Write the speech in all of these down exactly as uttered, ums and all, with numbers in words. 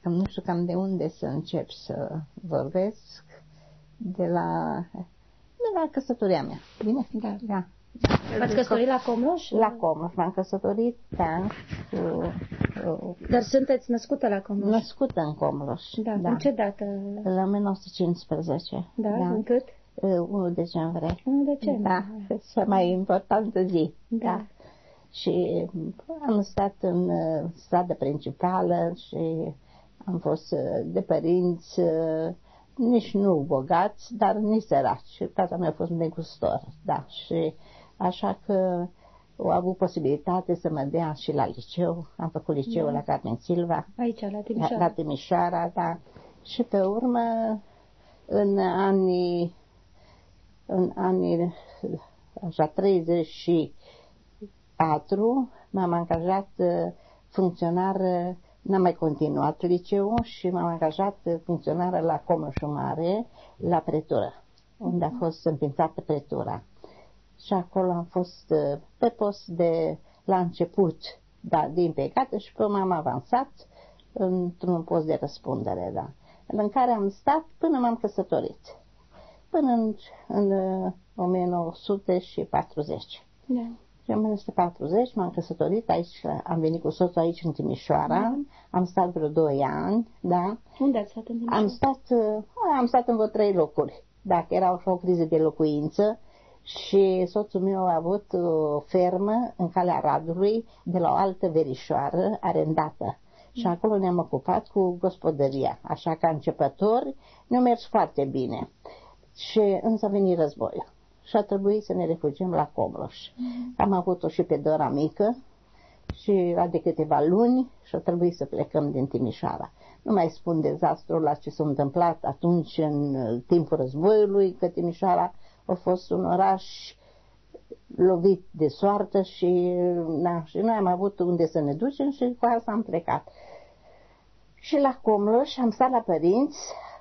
că nu știu cam de unde să încep să vorbesc, de la, de la căsătoria mea. Bine? Da. Da. V-ați căsătorit la Comloș? La Comloș. M-am căsătorit, da. Cu, cu, Dar sunteți născută la Comloș? Născută în Comloș. Da. Da. În ce dată? La o mie nouă sute cincisprezece. Da? Da. În cât? unu decembrie. unu decembrie. Da. Cea mai importantă zi. Da. Da. Și am stat în uh, stradă principală și am fost uh, de părinți uh, nici nu bogați, dar nici săraci. Tata meu a fost negustor, da. Și așa că au avut posibilitate să mă dea și la liceu. Am făcut liceul da. la Carmen Silva. Aici, la Timișoara. La, la Timișoara, da. Și pe urmă, în anii, în anii așa, treizeci și patru, m-am angajat funcționar, n-am mai continuat liceul și m-am angajat funcționară la Comloșul Mare, la pretură, unde a fost înființată pretura. Și acolo am fost pe post de, la început, da, din pecate, și pe m-am avansat într-un post de răspundere, da, în care am stat până m-am căsătorit, până în, în o mie nouă sute patruzeci. Da. Și în o mie nouă sute patruzeci m-am căsătorit aici, am venit cu soțul aici în Timișoara, da. Am stat vreo doi ani, da. Unde ați stat în Timișoara? Am stat, am stat în vreo trei locuri, dacă era așa o criză de locuință, și soțul meu a avut o fermă în Calea Radului de la o altă verișoară arendată. Și acolo ne-am ocupat cu gospodăria, așa că începători ne-a mers foarte bine. Și însă a venit războiul și a trebuit să ne refugiem la Comloș. Mm. Am avut-o și pe Dora mică și era de câteva luni și a trebuit să plecăm din Timișoara. Nu mai spun dezastrul la ce s-a întâmplat atunci în timpul războiului, că Timișoara a fost un oraș lovit de soartă și, na, și noi am avut unde să ne ducem și cu asta am plecat. Și la Comloș am stat la părinți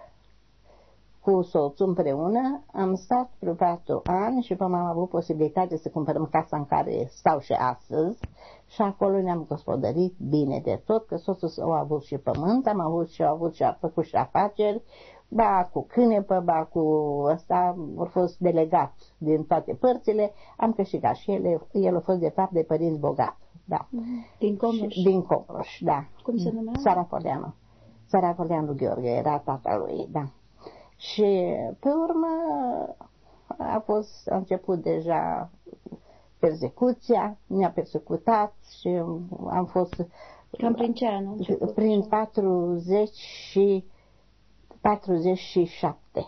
cu soțul împreună, am stat vreo patru ani și până am avut posibilitate să cumpărăm casa în care stau și astăzi și acolo ne-am gospodărit bine de tot, că soțul a avut și pământ, am avut și a avut și a făcut și afaceri, ba cu cânepă, ba cu ăsta, au fost delegat din toate părțile, am câștigat și ele, el a fost de fapt de părinți bogat, da. Din Comloș? Din Comloș, da. Cum se numea? Saracoleanu. Saracoleanu Gheorghe era tata lui, da. Și pe urmă a fost, a început deja persecuția, ne-a persecutat și am fost... Cam prin ce an? Prin patruzeci și patruzeci și șapte.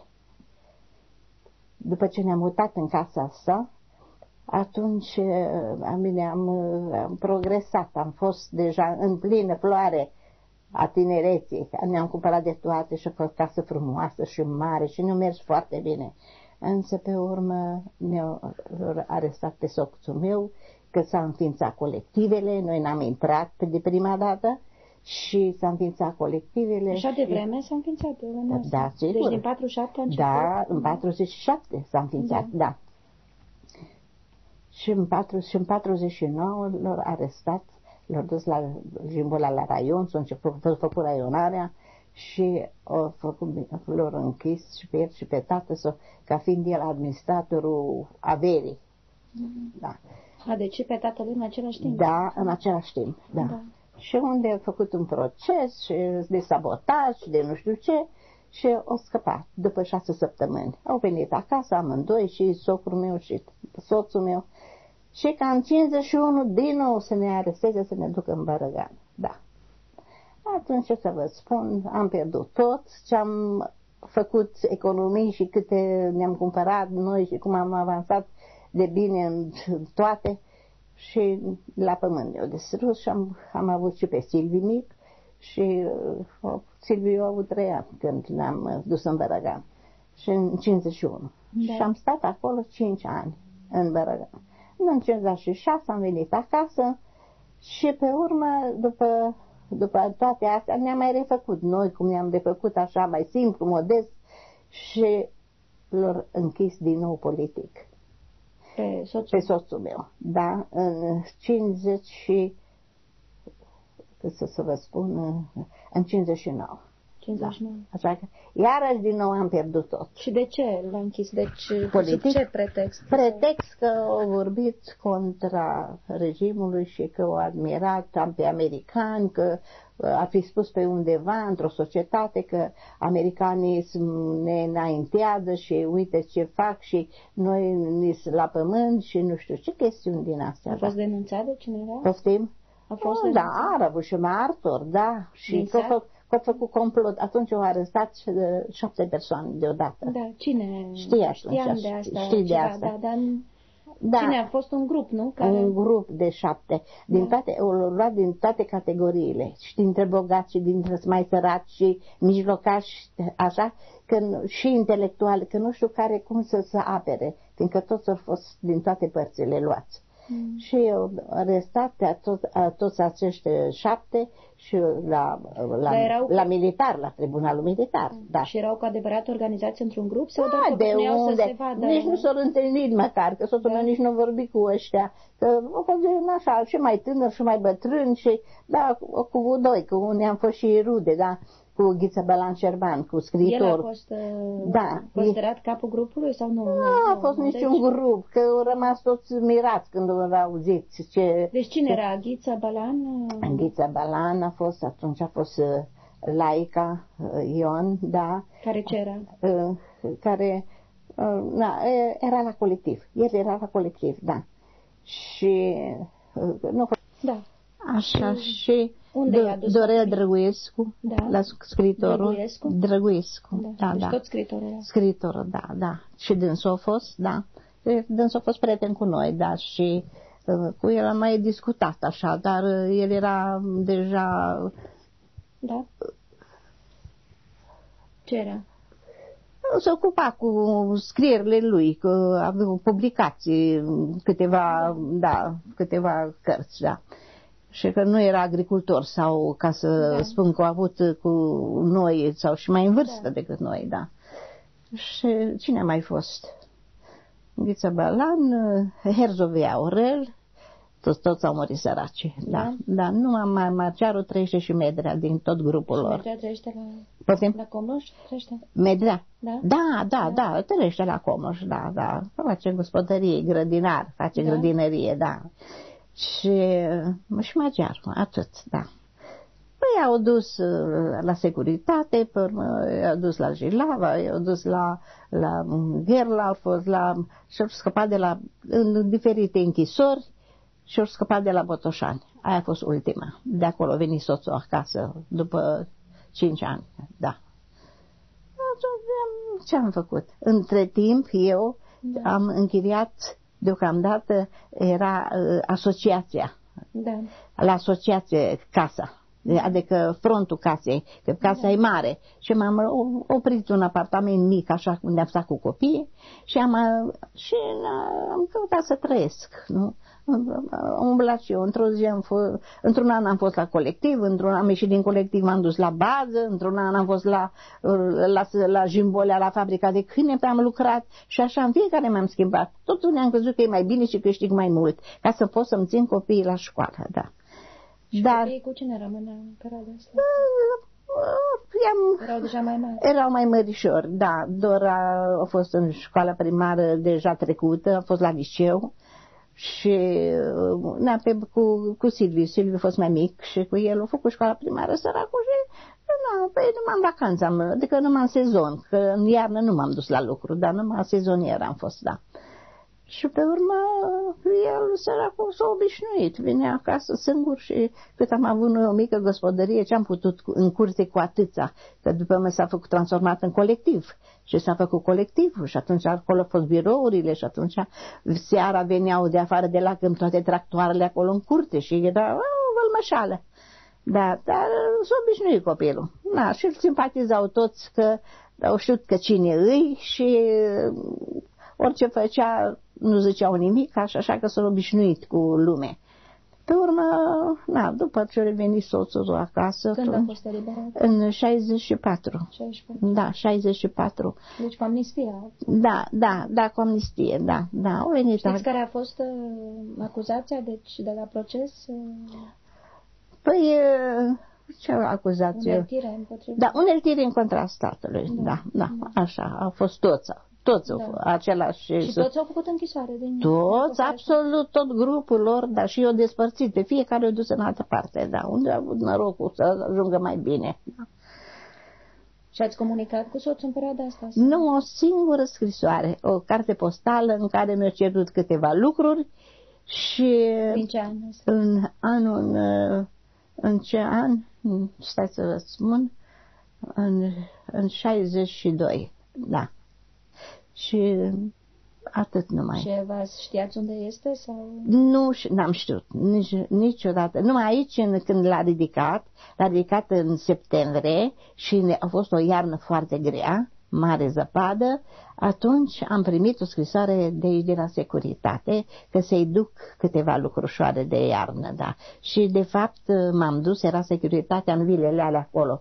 După ce ne-am mutat în casa asta, atunci bine, am, am progresat, am fost deja în plină floare a tinereții, ne-am cumpărat de toate și o casă frumoasă și mare și ne-a mers foarte bine. Însă pe urmă ne-au arestat pe soțul meu, că s-au înființat colectivele, noi n-am intrat pe de prima dată și s-au înființat colectivele. Așa și... de vreme s-a înființat? Da, sigur. Deci din patruzeci și șapte a început? Da, în patruzeci și șapte s-a înființat, da. da. Și în, patruzeci și nouă l-au arestat, l-au dus la Jimbola la raion, s-a început, s-a făcut raionarea și au făcut, l-au închis și pe el și pe tată, s-o, ca fiind el administratorul averii. Mm-hmm. Da. A, deci și pe tatăl în același timp? Da, în același timp, da. da. Și unde a făcut un proces și de sabotaj și de nu știu ce și au scăpat după șase săptămâni. Au venit acasă amândoi, și socrul meu și soțul meu, și ca în cincizeci și unu din nou să ne aresteze, să ne ducă în Bărăgan. Da. Atunci, ce să vă spun, am pierdut tot ce am făcut, economii și câte ne-am cumpărat noi și cum am avansat de bine în toate, și la pământ eu distrus și am, am avut și pe Silviu mic și uh, Silviu a avut trei ani când ne-am dus în Bărăgan și în cincizeci și unu. Da. Și am stat acolo cinci ani în Bărăgan. În cincizeci și șase am venit acasă și pe urmă, după, după toate astea, ne-am mai refăcut noi, cum ne-am refăcut așa, mai simplu, modest, și l-au închis din nou politic. Pe soțul, pe soțul meu, da, în cincizeci și să, să vă spun, în cincizeci și nouă. cincizeci și nouă. Da. Așa că, iarăși din nou am pierdut tot. Și de ce l-a închis? Deci, Politic? sub ce pretext? Pretext că au vorbit contra regimului și că au admirat pe americani, că ar fi spus pe undeva într-o societate că americanii ne înaintează și uite ce fac și noi ni la pământ și nu știu ce chestiuni din astea. A fost denunțat de cineva? Poftim? A fost Oh, da, a avut și martori, da. Și că au făcut complot. Atunci au arestat șapte persoane deodată. Da, cine? Știi atunci, Știam de asta. Știi de asta. Da, dar da. Cine a fost un grup, nu? Care... Un grup de șapte. Din da. toate, au luat din toate categoriile. Și dintre bogați și dintre mai săraci și mijlocași, așa, că, și intelectuali, că nu știu care cum să se apere, fiindcă toți au fost din toate părțile luați. Mm. Și au arestat pe tot, toți acești șapte și la, la, erau... la militar, la tribunalul militar. Mm. Da. Și erau cu adevărat organizație într-un grup? Sau da, doar de unde? să se vadă... Nici nu s-au întâlnit măcar, că soțul da. meu nici nu vorbi cu ăștia. Că au fost așa, și mai tânăr și mai bătrân și, da, cu doi, cu unii am fost și rude, da. Cu Ghiță Bălan Șerban, cu scriitor. El a fost da, considerat capul grupului sau nu? Nu, nu a fost niciun deci... grup, că au rămas toți mirați când au auzit ce... Deci cine era? Ghiță Bălan? Ghiță Bălan a fost, atunci a fost Laica Ion, da. Care ce era? Care, da, era la colectiv. El era la colectiv, da. Și... Nu, da. Așa și... Unde i-a dus? Dorel Drăguescu, da. La scriitorul. Drăguescu? Drăguescu, da, da. Deci da. tot scriitorul. Scriitorul, da, da. Și dânsul a fost, da. Dânsul a fost prieten cu noi, da, și uh, cu el am mai discutat așa, dar uh, el era deja... Da? Ce era? Se ocupa cu scrierile lui, că avea publicații, câteva, da, câteva cărți, da. Și că nu era agricultor sau, ca să da. spun că a avut cu noi sau și mai în vârstă da. decât noi, da. Și cine a mai fost? Ghiță Bălan, Herzovia Aurel, toți, toți au murit săraci, da. da. Dar numai mai Marcearu trăiește și Medrea din tot grupul lor. Medrea trăiește la, Poftim? la Comoș? Trăiește? Medrea? Da. Da, da, da, da, trăiește la Comoș, da, da. Face gospodărie, grădinar, face da. grădinărie, da. Și, și maghiar, atât, da. Păi i-au dus la securitate, pe urmă i-au dus la Jilava, i-au dus la, la Gherla, au fost la, și-au scăpat de la, în diferite închisori și-au scăpat de la Botoșani. Aia a fost ultima. De acolo a venit soțul acasă după cinci ani, da. Ce am făcut? Între timp eu da. am închiriat. Deocamdată era uh, asociația, da. la asociație casa, adică frontul casei, că casa da. e mare. Și m-am oprit un apartament mic, așa unde am stat cu copiii și am, și am căutat să trăiesc. Nu? Am umblat și eu. Într-o zi am fost, într-un an am fost la colectiv, într-un an am ieșit din colectiv, m-am dus la bază, într-un an am fost la, la, la Jimbolea, la fabrica de câine, pe am lucrat și așa în fiecare m-am schimbat. Totul ne-am crezut că e mai bine și câștig mai mult, ca să pot să-mi țin copiii la școală, da. Și Dar, copiii cu cine rămâneau în perioada asta? I-am, erau deja mai mari. Erau mai mărișori, da. Dora a fost în școala primară deja trecută, a fost la liceu. Și na, pe, cu, cu Silviu, Silviu a fost mai mic și cu el a făcut școala primară săracul și na, păi numai în vacanță, am, adică numai în sezon, că în iarnă nu m-am dus la lucru, dar numai în sezonier am fost, da. Și pe urmă el săracul s-a obișnuit, venea acasă singur și cât am avut noi o mică gospodărie, ce am putut în curte cu atâția, că după mă s-a făcut transformat în colectiv. Și s-a făcut colectivul și atunci acolo au fost birourile și atunci seara veneau de afară de la câmp toate tractoarele acolo în curte și era o vălmășală. Da, dar s-a obișnuit copilul. Na, și îl simpatizau toți că au știut că cine îi și orice făcea nu ziceau nimic, așa, așa că s-au obișnuit cu lume. Pe urmă, na, după ce a revenit soțul acasă... Când a fost eliberat? În șaizeci și patru. șaizeci și patru. Da, șaizeci și patru. Deci cu amnistia. Da, da, da, cu amnistie, da, da. Au venit. Știți care a fost uh, acuzația, deci, de la proces? Uh... Păi, ce acuzație? Uneltire împotriva. Da, uneltire în contra statului, da, da, da, așa, au fost toți, toți da. același. Și toți au făcut închisoare. Din toți, absolut, tot grupul lor, dar și eu despărțit, pe fiecare o dus în altă parte, da, unde a avut norocul să ajungă mai bine. Da. Și ați comunicat cu soțul în perioada asta? Nu, o singură scrisoare, o carte postală în care mi-a cerut câteva lucruri și... Din ce an? În anul, în ce an? Stai să vă spun, în, în șaizeci și doi, da. Și atât numai. Și v-ați știați unde este? Sau? Nu, n-am știut, nici, niciodată. Numai aici, când l-a ridicat, l-a ridicat în septembrie și a fost o iarnă foarte grea, mare zăpadă, atunci am primit o scrisoare de aici, de la securitate, că să-i duc câteva lucrușoare de iarnă, da. Și, de fapt, m-am dus, era securitatea în vilele alea acolo,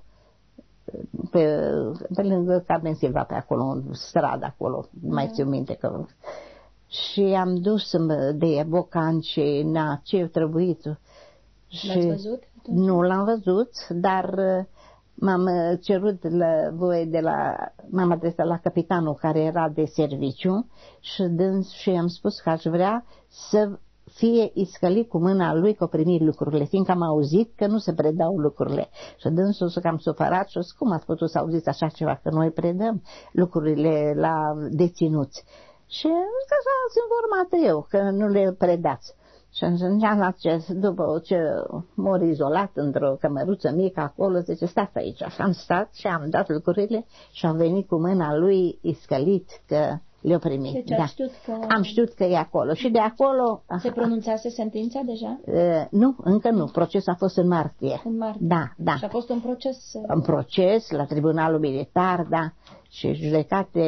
pe, pe lângă Carmen Silva, pe acolo, în stradă acolo, nu mai țin minte că... Și am dus de bocan și na, ce-a trebuit. L-ați văzut? Nu l-am văzut, dar m-am cerut la voie de la, m-am adresat la capitanul care era de serviciu și, dâns, și am spus că aș vrea să fie iscălit cu mâna lui că o primi lucrurile, fiindcă am auzit că nu se predau lucrurile. Și dânsul s-a cam supărat și a zis, cum ați putut să auziți așa ceva, că noi predăm lucrurile la deținuți. Și că așa ați informat eu, că nu le predați. Și atunci, după ce mor izolat într-o cămăruță mică acolo, zice, stați aici. Și am stat și am dat lucrurile și am venit cu mâna lui iscălit că le-o primit. Deci da. știut că... Am știut că e acolo. Și de acolo... Se pronunțase sentința deja? Uh, nu, încă nu. Procesul a fost în martie. În martie. Da, da. Și a fost un proces... Un proces la Tribunalul Militar, da. Și judecate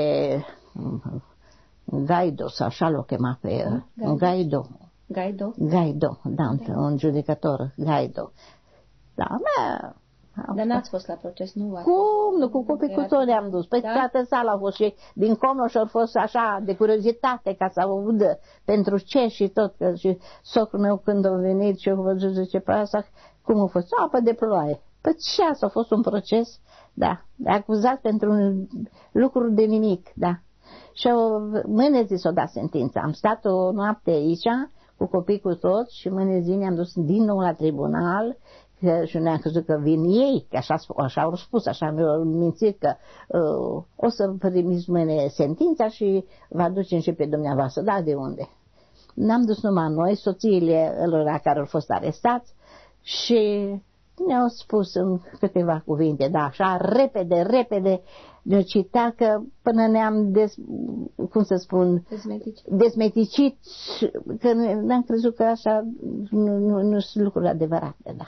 Gaido, sau așa l-o chema pe el. Gaido. Gaido. Gaido? Gaido, da, da. Un judecător, Gaido. Da, mă... Dar n-ați fost la proces, nu? Cum? Nu, cu copii cu toți am dus. Păi da? Toată sala a fost și din Comloș a fost așa de curiozitate ca să audă pentru ce și tot. Că și socul meu când a venit și a văzut, zice, pe asta, cum a fost? Apă de ploaie. Păi ce asta a fost un proces? Da, acuzat pentru lucruri de nimic, da. Și mâine zi s-o dat sentința. Am stat o noapte aici cu copii cu toți și mâine zi ne-am dus din nou la tribunal că, și ne-am crezut că vin ei, că așa, așa au spus, așa mi-au mințit că uh, o să primiți mâine sentința și vă ducem și pe dumneavoastră. Da, de unde? Ne-am dus numai noi, soțiile lor care au fost arestați și ne-au spus în câteva cuvinte, da, așa, repede, repede, ne citea că până ne-am, des, cum să spun, Dezmeticit. dezmeticit, că ne-am crezut că așa nu, nu, nu sunt lucruri adevărate, da.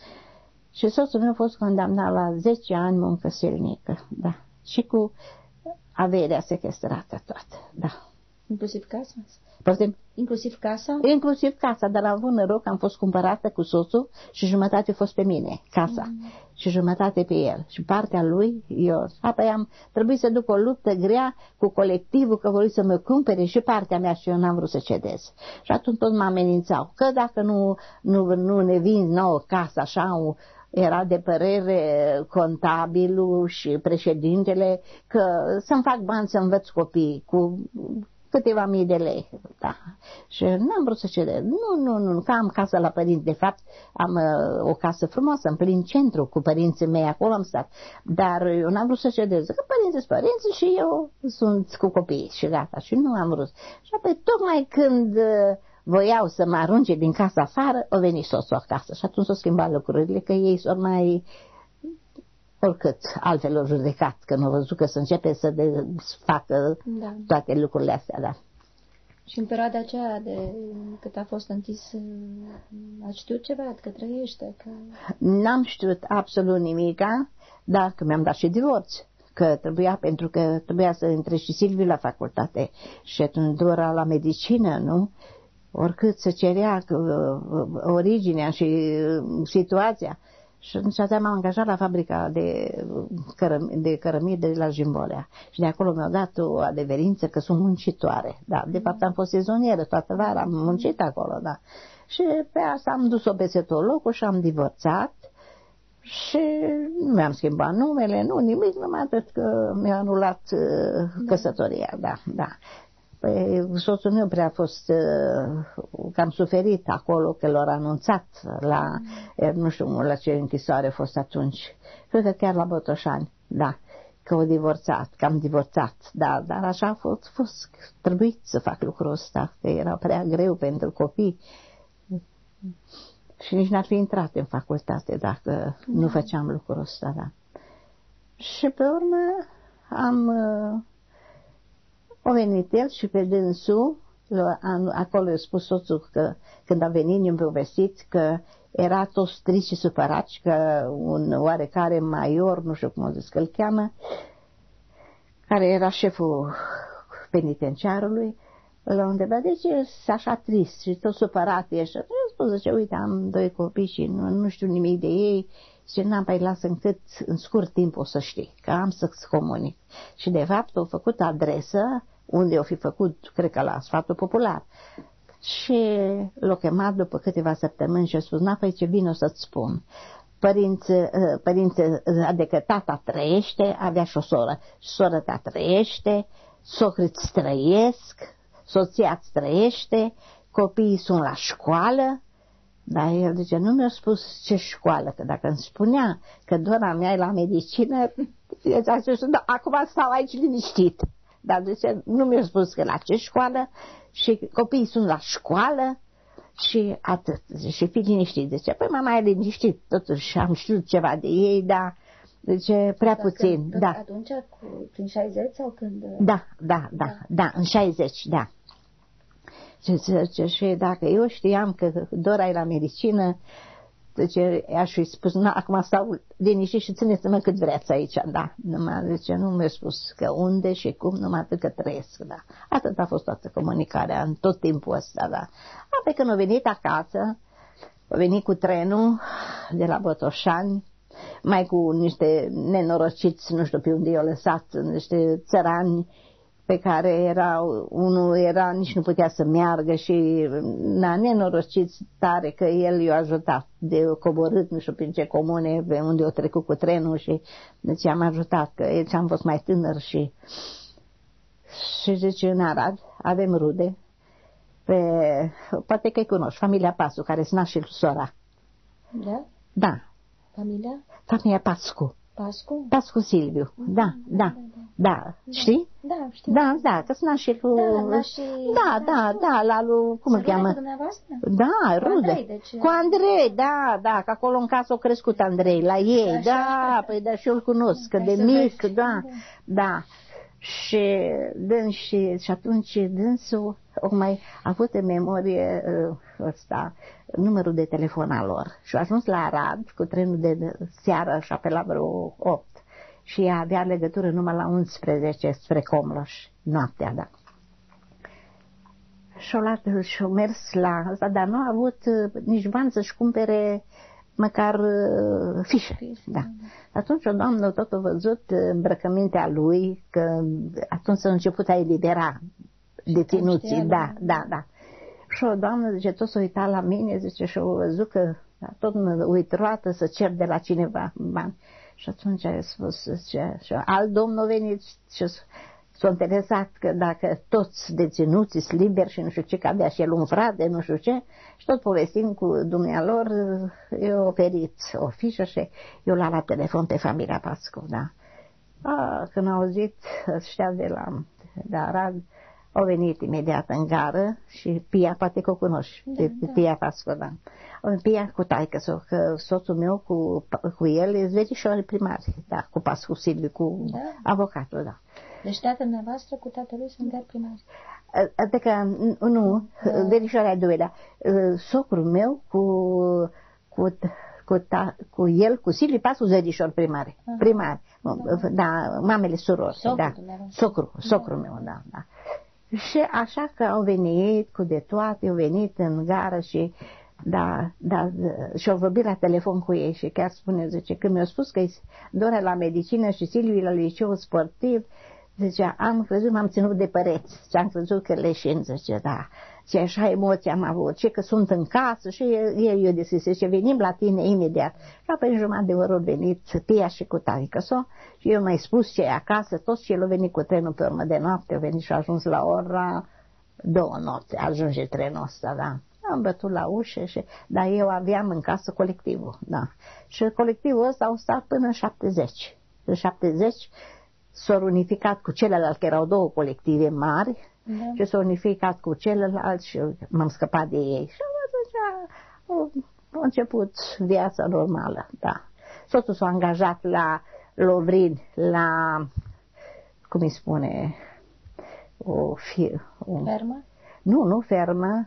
Și soțul meu a fost condamnat la zece ani muncă silnică, da, și cu averea sequestrată toată, da. Inclusiv casa? Poftim? Inclusiv casa? Inclusiv casa, dar am avut noroc că am fost cumpărată cu soțul și jumătate a fost pe mine, casa, mm. și jumătate pe el. Și partea lui, eu. Apoi am trebuit să duc o luptă grea cu colectivul, că vor să mă cumpere și partea mea și eu n-am vrut să cedez. Și atunci tot mă amenințau, că dacă nu, nu, nu ne vin nouă casa, așa, era de părere contabilul și președintele că să-mi fac bani să învăț copii cu câteva mii de lei, da. Și n-am vrut să cedez. Nu, nu, nu, că am casă la părinți. De fapt, am uh, o casă frumoasă, în plin centru, cu părinții mei, acolo am stat. Dar eu n-am vrut să cedez, că părinții sunt părinții și eu sunt cu copiii și gata. Și nu am vrut. Și apoi, tocmai când uh, voiau să mă arunce din casa afară, au venit soțul acasă. Și atunci s-au schimbat lucrurile, că ei s-au mai... oricât altfel au judecat, că nu au văzut că să începe să desfacă da. toate lucrurile astea, da. Și în perioada aceea de cât a fost închis, ați știut ceva, că trăiește? Că... N-am știut absolut nimica, dar că mi-am dat și divorț, că trebuia, pentru că trebuia să intre și Silviu la facultate și atunci Dora la medicină, nu? Oricât se cerea originea și situația. Și atunci m-am angajat la fabrica de, cărăm, de cărămide de la Jimbolea. Și de acolo mi-au dat o adeverință că sunt muncitoare. Da, de fapt am fost sezonieră toată vara, am muncit acolo, da. Și pe asta am dus-o peste tot locul și am divorțat. Și nu mi-am schimbat numele, nu nimic, numai atât că mi-a anulat uh, căsătoria, da, da. Păi, soțul meu prea a fost, uh, că am suferit acolo, că l-au anunțat la, mm. nu știu la ce închisoare a fost atunci, cred că chiar la Botoșani, da, că au divorțat, că am divorțat, da, dar așa a fost, fost trebuit să fac lucrul ăsta, că era prea greu pentru copii. Și nici n-ar fi intrat în facultate dacă da. nu făceam lucrul ăsta, da. Și pe urmă am, a venit el și pe dânsul, acolo i-a spus soțul că când a venit i-a povestit că era toți triști și supărați, că un oarecare major, nu știu cum o zis că îl cheamă, care era șeful penitenciarului, l-a întrebat, de ce e așa trist și tot supărat ești? Eu spus, zice, uite, am doi copii și nu, nu știu nimic de ei și n-am mai las încât în scurt timp o să știi, că am să-ți comunic. Și de fapt au făcut adresă unde o fi făcut, cred că la Sfatul Popular. Și l-a chemat după câteva săptămâni și a spus, n-a, păi ce bine o să-ți spun. Părinți, părinți, adică tata trăiește, avea și o soră, sora ta trăiește, socrii-ți trăiesc, soția-ți trăiește, copiii sunt la școală, dar el zice, nu mi-a spus ce școală, că dacă îmi spunea că dora mea e la medicină, zis, da, acum stau aici liniștit, dar zice, nu mi-a spus că la ce școală și copiii sunt la școală și atât, zice, și fi liniștit, zice, păi mama e liniștit, totuși am știut ceva de ei, dar zice, prea Dar puțin, când, da. Atunci, cu, prin șaizeci sau când? Da, da, da, da, da, în șaizeci, da. Și zice, și dacă eu știam că Dora e la medicină, zice, aș fi spus, na, acum stau liniștit și țineți-mă cât vreți aici, da. Numai, zice, nu mi-a spus că unde și cum, numai atât că trăiesc, da. Atât a fost toată comunicarea în tot timpul ăsta, da. Apoi când a venit acasă, a venit cu trenul de la Botoșani, mai cu niște nenorociți, nu știu pe unde i-au lăsat, niște țărani pe care era, unul era, nici nu putea să meargă și na, nenorociți tare că el i-a ajutat de coborât, nu știu prin ce comune, pe unde o trecut cu trenul și deci am ajutat, că el am fost mai tânăr și și zice, în Arad avem rude, pe, poate că-i cunoști, familia Pasu, care sunt nașii lui sora. Da? Da. Familia? Familia Pascu. Pascu? Pascu Silviu, Mm, da, da, da, da, da, știi? Da, știu. Da, da, că sunt nașii lui... Da, nașii... Da, da, da, la lui, cum îl cheamă? Cu dumneavoastră? Da, Cu rude. Andrei, deci... Cu Andrei, da, da, că acolo în casă a crescut Andrei, la ei, Așa. da, păi da, și eu îl cunosc, că de mic, da, da. Și dâns și, și atunci dânsul o mai avut în memorie uh, ăsta, numărul de telefon al lor. Și a ajuns la Arad cu trenul de seară și pe la vreo opt. Și ea avea legătură numai la unsprezece spre Comloș, noaptea, da. Și-o luat și-o mers la asta, dar nu a avut uh, nici bani să-și cumpere măcar uh, fișe, da. Atunci o doamnă tot a văzut îmbrăcămintea lui, că atunci a început a elibera deținuții, da, da, da. Și o doamnă, zice, tot s-a uitat la mine, zice, și a văzut că da, tot mă uit roată să cer de la cineva bani. Și atunci a spus, zice, și alt domn a venit și s-a interesat că dacă toți deținuții sunt liberi și nu știu ce, că avea și el un frate, nu știu ce, și tot povestind cu dumnealor, eu oferit o fișă și eu l-am la telefon pe familia Pascu, da. A, când au auzit ăștia de la de Arad, au venit imediat în gară și Pia, poate că o cunoști, da, pe Pia Pascu, da. Pia cu taică-s-o, că soțul meu cu, cu el e verișoare primari, da, cu Pascu Silviu, cu da. avocatul, da. Deci tatăl dumneavoastră cu tatălui sunt chiar primari. Adică, nu, da. Verișoarea doilea. Socrul meu cu, cu, cu, ta, cu el, cu Silviu Pascu, verișor primari. Aha. Primari. Da. Da, mamele surori. Socru, da. Socru, socrul da. meu, da, da. Și așa că au venit cu de toate, au venit în gară și da, da, și-au vorbit la telefon cu ei și chiar spune, zice, când mi-au spus că e Dora la medicină și Silviu la liceu sportiv, Zicea, am crezut, m-am ținut de pereți și am crezut că leșin, zice, da. Și așa emoții am avut, și că sunt în casă și el i-a deschis, zice, venim la tine imediat. Și apoi în jumătate de oră au venit tia și cu taică s-o și eu mai spus ce e acasă, toți și el a venit cu trenul pe urmă de noapte, a venit și a ajuns la ora două noapte, ajunge trenul ăsta, da. Am bătut la ușă, și, dar eu aveam în casă colectivul, da. Și colectivul ăsta au stat până în șaptezeci. În șaptezeci s-au unificat cu celălalt, că erau două colective mari, da. Și s-au unificat cu celălalt și m-am scăpat de ei. Și atunci a început viața normală, da. Soțul s-a angajat la Lovrin, la, cum îi spune, o fie... O, fermă? Nu, nu fermă,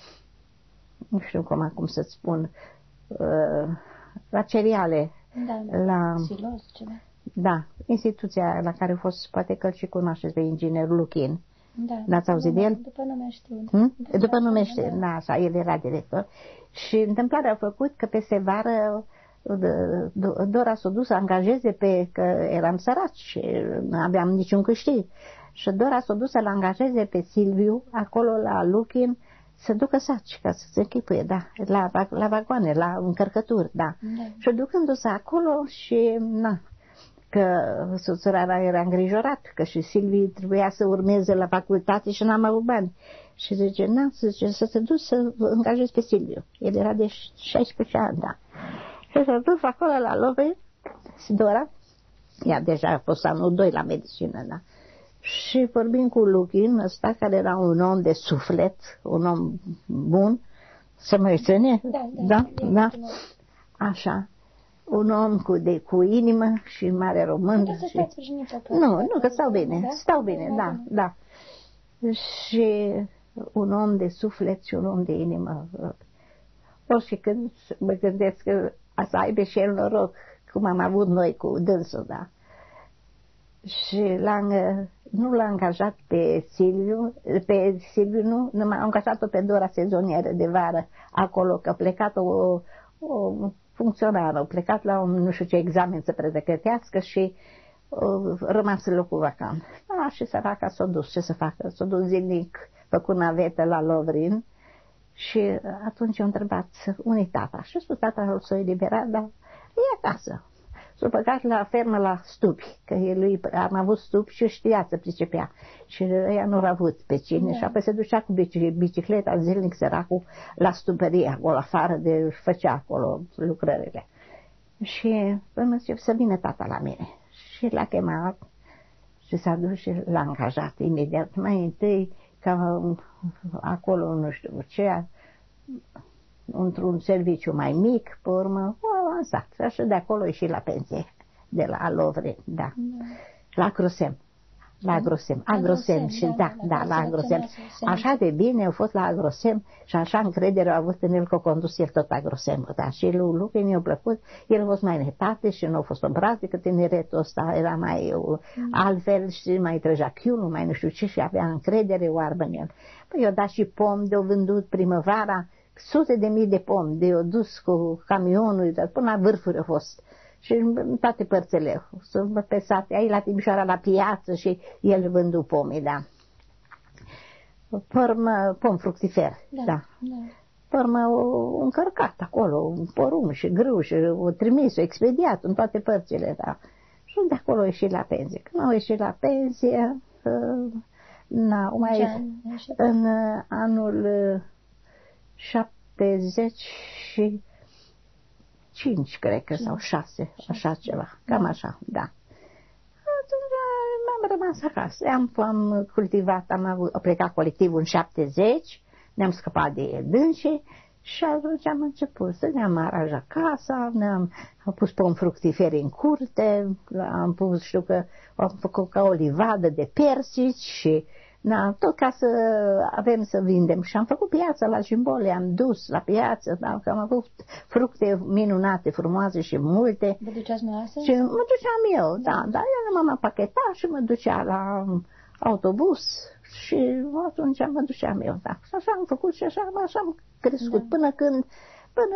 nu știu cum acum să-ți spun, uh, la cereale. Da, la silos, ceva. Da, instituția la care a fost, poate că și cunoașteți pe inginerul Luchin. Da. N-ați auzit de el? După nume știu. Hmm? Da, După nume da, știu, da. da, așa, el era director. Și întâmplarea a făcut că peste vară Dora s-a dus să angajeze pe, că eram săraci și nu aveam niciun câștig. Și Dora s-a dus să-l angajeze pe Silviu, acolo la Luchin, să ducă saci, ca să se închipuie, da, la, la vagoane, la încărcături, da. Da. Și ducându-se acolo și, na, că soțura era îngrijorat, că și Silviu trebuia să urmeze la facultate și n-am avut bani. Și zice, na, zice, să te duci să angajezi pe Silviu. El era de șaisprezece ani, da. Și s-a dus acolo la Lovrin, Dora, ea deja a fost anul doi la medicină, da. Și vorbim cu Luchin, ăsta care era un om de suflet, un om bun, să mă ține? Da, da, da, da. da. Așa. Un om cu, de, cu inimă și mare român. Nu, și... nu, nu, că stau bine, da? stau bine, da, da. Și un om de suflet și un om de inimă. Orice când mă gândesc că să aibă și el noroc, cum am avut noi cu dânsul, da. Și l-am, nu l-a angajat pe Silviu, pe Silviu nu, numai am angajat-o pe Dora sezonieră de vară, acolo, că a plecat o, o funcționară, a plecat la un nu știu ce examen să pregătească și a rămas în locul vacant. A, și săraca s-a dus, ce să facă? S-a dus zilnic, făcut navetă la Lovrin și atunci a întrebat unde tata. Și a spus, tata s-a eliberat, dar e acasă. S-a băgat la fermă la stupi, că el am avut stupi și știa să pricepea. Și ea nu a avut pe cine, da. Și apoi se ducea cu bicicleta zilnic săracul la stupărie, acolo afară, de făcea acolo lucrările. Și până zice, să vină tata la mine. Și l-a chemat și s-a dus și l-a angajat imediat. Mai întâi, ca acolo, nu știu ce, într-un serviciu mai mic, pe urmă, a avansat. Și de acolo e și la pensie, de la Lovrin, da. da. La Grosem. La Grosem. Agrosem, și da, da, da, la Agrosem. Așa de bine a fost la Agrosem și așa încredere a avut în el că a condus el tot Agrosemul, da. Și lui Luca mi-a plăcut, el a fost mai netate și nu a fost obraz decât tineretul ăsta, era mai uh, mm. altfel și mai trăgea chiunul, mai nu știu ce, și avea încredere oarbă în el. Păi i-a dat și pom, de-o vândut primăvara, sute de mii de pomi, de-o dus cu camionul, dar până la vârfuri a fost. Și în toate părțile, sunt pe sate, aici la Timișoara, la piață și el vându pomii, da. Părmă, pom fructifer, da. da. da. Părmă, o încărcat acolo, un porumb și grâu și o trimis, o expediat în toate părțile, da. Și de acolo a ieșit la pensie. Când au ieșit la pensie, na, mai, în anul șaptezeci și cinci, cred că, sau șase, așa ceva, cam așa, da. Atunci m-am rămas acasă, am, am cultivat, am avut, a plecat colectivul în șaptezeci, ne-am scăpat de dânsi și atunci am început să ne-am aranjat casa, ne-am am pus pom fructiferi în curte, am pus, știu că am făcut ca o livadă de persici și na, tot ca să avem să vindem. Și am făcut piața la Jimbole, am dus la piață, da, că am avut fructe minunate, frumoase și multe. Vă duceați dumneavoastră? Și mă duceam eu, da, da, ea m-am pachetat și mă ducea la autobuz și atunci mă duceam eu, da. Și așa am făcut și așa, așa am crescut, da. până când, până,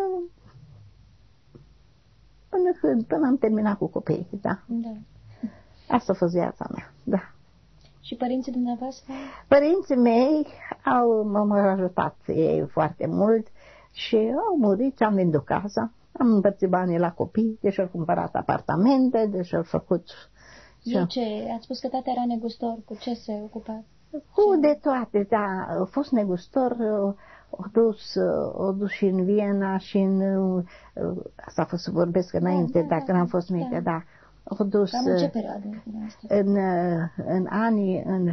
până când, până am terminat cu copiii, da. Da. Asta a fost viața mea, da. Și părinții dumneavoastră? Părinții mei au, m-au ajutat ei foarte mult și au murit, am vândut casa, am împărțit banii la copii, deci au cumpărat apartamente, deci au făcut... De ce? Ați spus că tata era negustor, cu ce se ocupa? Cu de toate, da, a fost negustor, o dus, o dus și în Viena și în... Asta a fost să vorbesc înainte, da, da, dacă n-am fost mică, da. da. O dus... Cam în ce perioadă? În, în anii... În,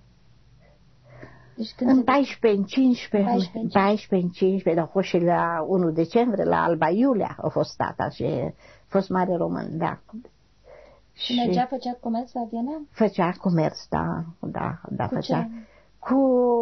deci când în paisprezece, cincisprezece, paisprezece, cincisprezece, dar a fost și la unu decembrie, la Alba Iulia a fost tata și a fost mare român, da. Și mergea, făcea comerț la Viena? Făcea comerț, da, da, da, cu făcea. Ce? Cu,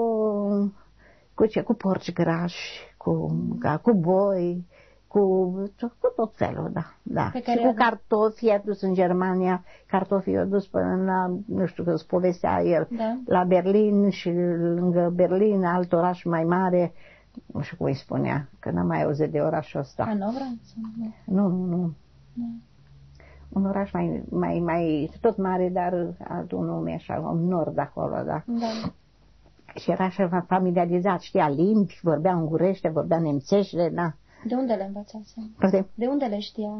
cu ce? Cu porci grași, cu, cu boi, cu, cu tot felul, da, da. Și cu cartofi, a dus în Germania, cartofii i-a dus până la, nu știu că îți povestea el, da. La Berlin și lângă Berlin, alt oraș mai mare, nu știu cum îi spunea, că n-am mai auzit de orașul ăsta. Hanovra? Nu, nu, nu. Da. Un oraș mai, mai, mai, tot mare, dar altul nume așa, în nord acolo, da. Da. Și era așa familiarizat, știa limbi, vorbea ungurește, vorbea nemțește, da. De unde le învățase? Păi, de unde le știa?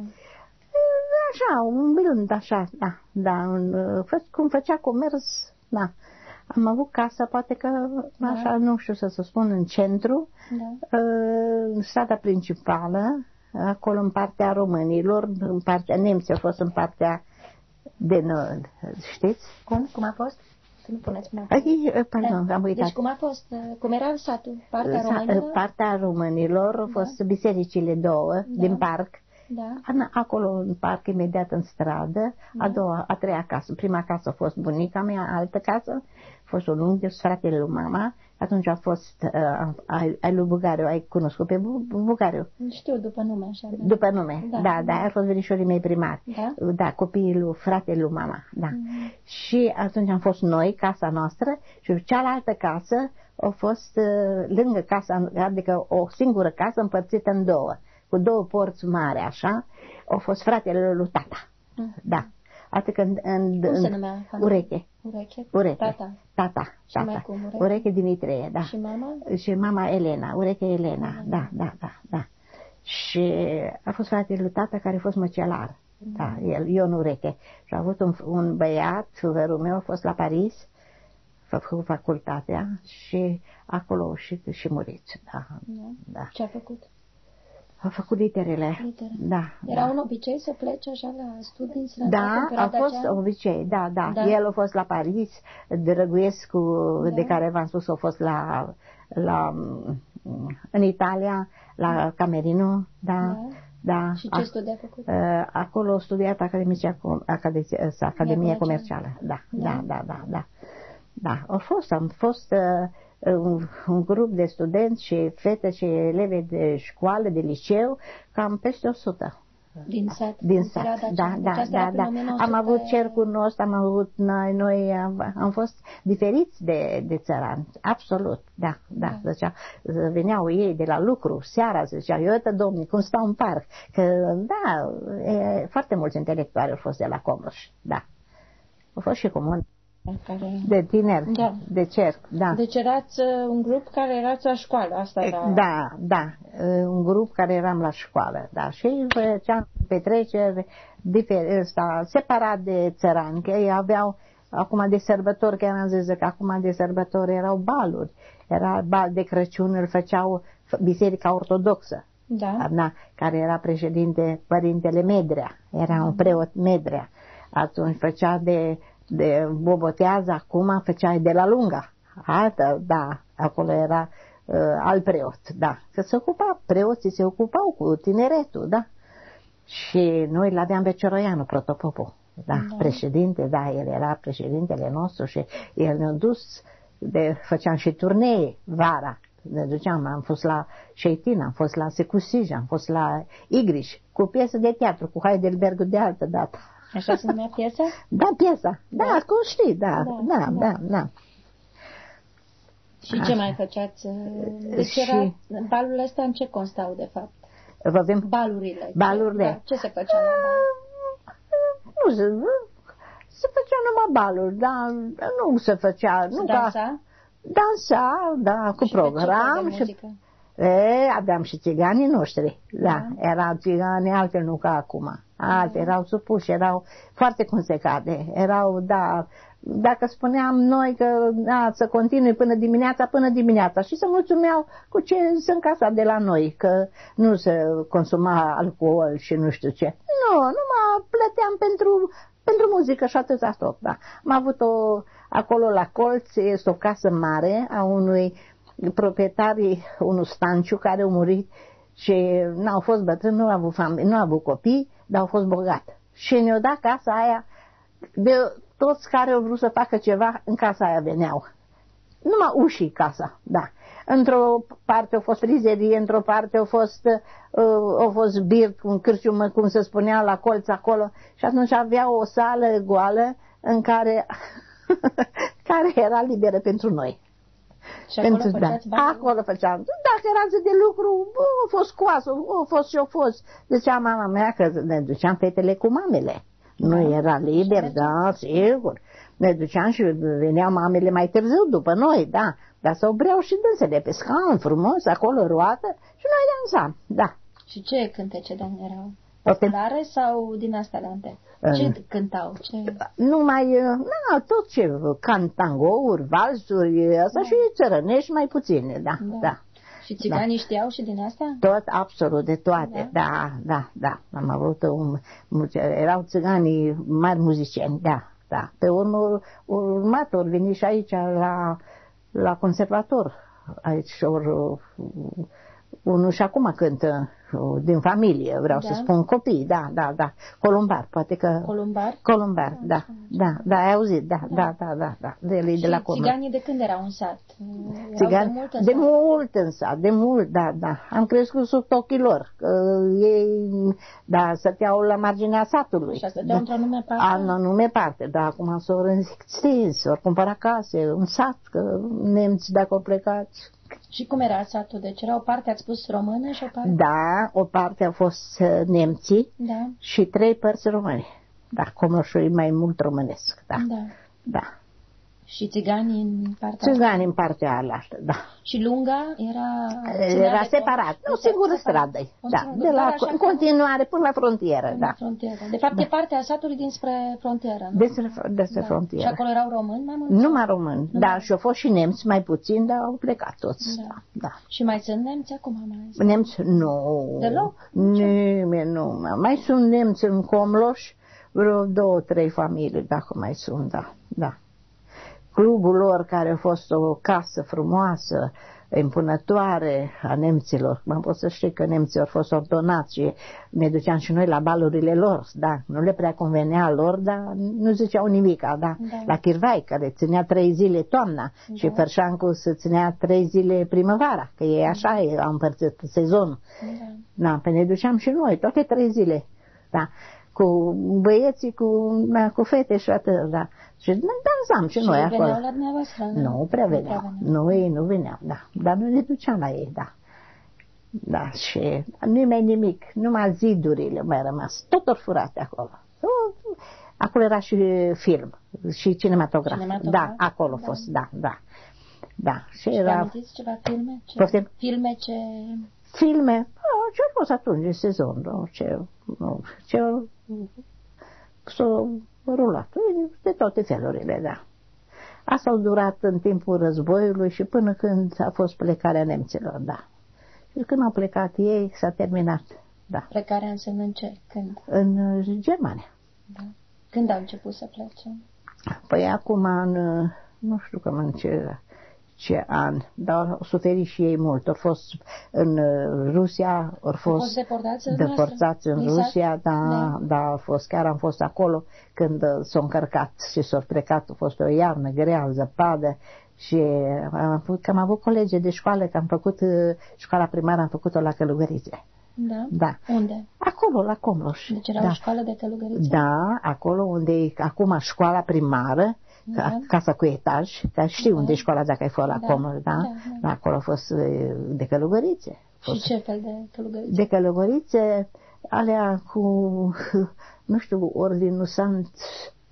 Așa, un blând, așa, da, da, un, cum făcea comerț, da. Am avut casa, poate că, da. Așa, nu știu să se spun, în centru, da. În strada principală, acolo în partea românilor, în partea nemților, a fost în partea de nord, știți? Cum? Cum a fost? Să nu puneți mâna. Pardon, da. am uitat. Deci cum a fost? Cum era satul? Partea românilor? Partea românilor au fost da. Bisericile două da. Din parc. Da. Acolo în parc, imediat în stradă, da. A doua, a treia casă. Prima casă a fost bunica mea, altă casă, a fost un unchi, fratele lui mama. Atunci a fost, uh, ai, ai lui Bugariu, ai cunoscut pe Bugariu? Știu, după nume așa. Da. După nume, da, da, da, a fost verișorii mei primari. Da? Da, copiii lui fratele lui mama, da. Mm. Și atunci am fost noi, casa noastră, și cealaltă casă a fost uh, lângă casa, adică o singură casă împărțită în două, cu două porți mari, așa, a fost fratele lui tata, mm. da. Adică în, în, cum în se numea? Ureche. Ureche? Ureche. Tata. Tata. Și tata. mai cum, Ureche? Ureche Dimitrie, da. Și mama? Și mama Elena, Ureche Elena, mm. da, da, da, da. Și a fost fratele lui tata care a fost măcelar, mm. da, el, Ion Ureche. Și a avut un, un băiat, fărul meu, a fost la Paris, a făcut facultatea și acolo și, și murit, da, mm. da. Ce a făcut? A făcut literele. Litere. Da. Era da. un obicei să plece așa la studii în străinătate? Da, a fost aceea? Obicei, da, da, da. El a fost la Paris, Drăguescu, da. De care v-am spus, a fost la, la, în Italia, la Camerino, da. Da. Da. Și ce studii a făcut? Acolo a studiat Academia, Academia, Academia Comercială. Da, da, da, da, da. Da, a fost, am fost un, un grup de studenți și fete și elevi de școală, de liceu, cam peste o sută. Din sat? Din sat, da, da, deci da, da. Am avut cercul nostru, am avut, noi, noi am, am fost diferiți de, de țărani, absolut, da, da, da. Zicea, veneau ei de la lucru, seara, zicea, eu uite, domnule, cum stau în parc, că, da, e, foarte mulți intelectuali au fost de la Comroș, da. Au fost și comun. Care... De tineri, da. De cerc, da. Deci erați un grup care erați la școală, asta era... Da, da, un grup care eram la școală, da, și făceam petreceri ăsta, separat de țărani, că ei aveau, acum de sărbători, chiar am zis că acum de sărbători erau baluri, era bal de Crăciun, îl făceau Biserica Ortodoxă, da. Da, care era președinte Părintele Medrea, era un preot Medrea, atunci făcea de... de bobotează, acum făceai de la Lunga, altă, da, acolo era uh, alt preot, da, că se ocupa, preoții se ocupau cu tineretul, da, și noi l-aveam pe Cioroianu, Protopopul, da, da, președinte, da, el era președintele nostru și el ne-a dus, de, făceam și turnee vara, ne duceam, am fost la Șeitin, am fost la Secusij, am fost la Igriș, cu piesă de teatru, cu Heidelbergul de altă dată. Așa se numea piesa? Da, piesa. Da, da, cum știi, da, da, da, da. da. Și ce mai făceați? Deci și... era, balurile astea în ce constau, de fapt? Văzem? Balurile. Balurile. Da, ce se făcea la bal? Nu știu, Se făcea numai baluri, dar nu se făcea... Se nu dansa? Ca, dansa, da, cu și program. Și, e, aveam și țiganii noștri, da, da. Erau țigani altfel, nu ca acum. Altfel, da. Erau supuși, erau foarte consecate, erau, da... Dacă spuneam noi că da, să continui până dimineața, până dimineața și să mulțumeau cu ce sunt casa de la noi, că nu se consuma alcool și nu știu ce. Nu, numai plăteam pentru, pentru muzică și atâta tot. Da. Am avut o, acolo la colț, este o casă mare a unui proprietar, unul Stanciu, care a murit și n-au fost bătrâni, nu au avut familie, nu au avut copii, dar au fost bogați. Și ne-au dat casa aia de toți care au vrut să facă ceva, în casa aia veneau. Numai ușii casa, da. Într-o parte a fost frizerie, într-o parte a fost, uh, a fost birt, un cârciumă, cum se spunea, la colț acolo. Și atunci avea o sală goală în care, care era liberă pentru noi. Și acolo pentru, făceați da, bani? acolo făceam. Dacă era zi de lucru, bă, a fost coasă, a fost și a fost. Zicea mama mea că ne duceam fetele cu mamele. Nu era liber, da, sigur. Ne duceam și veneau mamele mai târziu după noi, da. Dar se opreau și dânsele pe scaun frumos, acolo roată și noi dansam, da. Și ce cântece erau? Populare sau din astea lente? Ce uh, cântau? Ce... Numai, na, tot ce, cant tangouri, valsuri, asta da. Și țărănești mai puține, da, da. da. Și țiganii da. Știau și din astea? Tot, absolut, de toate, da, da, da. da. Am avut un, erau țiganii mari muzicieni, da, da. Pe urmă, următor, veni și aici la, la conservator, aici, or, unul și acum cântă din familie, vreau da. Să spun copii, da, da, da. Columbar, poate că... Columbar? Columbar, da, da, da, ai auzit, da, da, da, da, da. De, de la țiganii de când erau în sat? Țigani, de mult în de sat? mult în sat, de mult, da, da. Am crescut sub ochii lor. Ei, da, stăteau la marginea satului. Și stăteau da. Într-o anume parte? În anume parte, da, acum s-au extins, s-au cumpărat case, un sat, că nemți dacă au plecat. Și cum era satul? Deci era o parte, ați spus, română și o parte? Da, o parte a fost nemții da. Și trei părți române. Da, Comoșului mai mult românesc, da. Da. Da. Și țiganii în partea Țiganii în partea alaltă, da. Și lunga era... Era separat, nu, sigur stradă, da. De la, în continuare până la frontieră, da. Frontieră. De fapt, da. E partea satului dinspre frontieră, nu? Despre, despre da. Frontieră. Și acolo erau români mai mult? Numai români, nu da, și au fost și nemți mai puțin, dar au plecat toți, da. Da, da. Și mai sunt nemți acum? Mai nemți? Nu. Deloc? Nimeni nu. Mai sunt nemți în Comloș, vreo două, trei familii, dacă mai sunt, da, da. Clubul lor, care a fost o casă frumoasă, impunătoare a nemților. Mă pot să știi că nemții au fost ordonați și ne duceam și noi la balurile lor, da. Nu le prea convenea lor, dar nu ziceau nimica, da. Da. La Chirvai, care ținea trei zile toamna, da. Și Fărșancu se ținea trei zile primăvara, că e așa, da. Am împărțit sezonul. Da. Da, pe ne duceam și noi, toate trei zile, da. Cu băieții, cu, da, cu fete și atât, da. Și dansam și, și noi acolo. La dumneavoastră, nu? Nu prea veneau. Nu, ei nu veneau, da. Dar noi ne duceam la ei, da. Da, și nu mai nimic, numai zidurile mai rămas. Tot ori furate acolo. Acolo era și film, și cinematograf. cinematograf? Da, acolo a da. fost, da, da. Da, și, și era... amintiți ceva filme? Ce... Filme ce... Filme? Oh, ce a fost atunci, în sezon, nu? Ce... Nu, ce... S-a rulat, de toate felurile, da. Asta a durat în timpul războiului și până când a fost plecarea nemților, da. Și când au plecat ei, s-a terminat, da. Plecarea înseamnă ce? Când? În Germania. Da. Când au început să plece? Păi acum, în, nu știu cam în ce... ce an, dar au suferit și ei mult. Au fost în Rusia, au fost, fost deportați, deportați în Rusia, da, da, da, au fost, chiar am fost acolo când s-au încărcat și s-au plecat, a fost o iarnă grea, zăpadă și am avut, că am avut colegi de școală, că am făcut școala primară, am făcut-o la Călugărițe. Da? Da. Unde? Acolo, la Comloș. Deci era da. O școală de Călugărițe? Da, acolo unde e acum școala primară, da. Casa cu etaj, dar știu da. Unde e școala dacă ai fost la da. Comloș, da? Da, da? Acolo a fost de Călugărițe. Și ce fel de călugărițe? De călugărițe, alea cu, nu știu, ordinul Sant,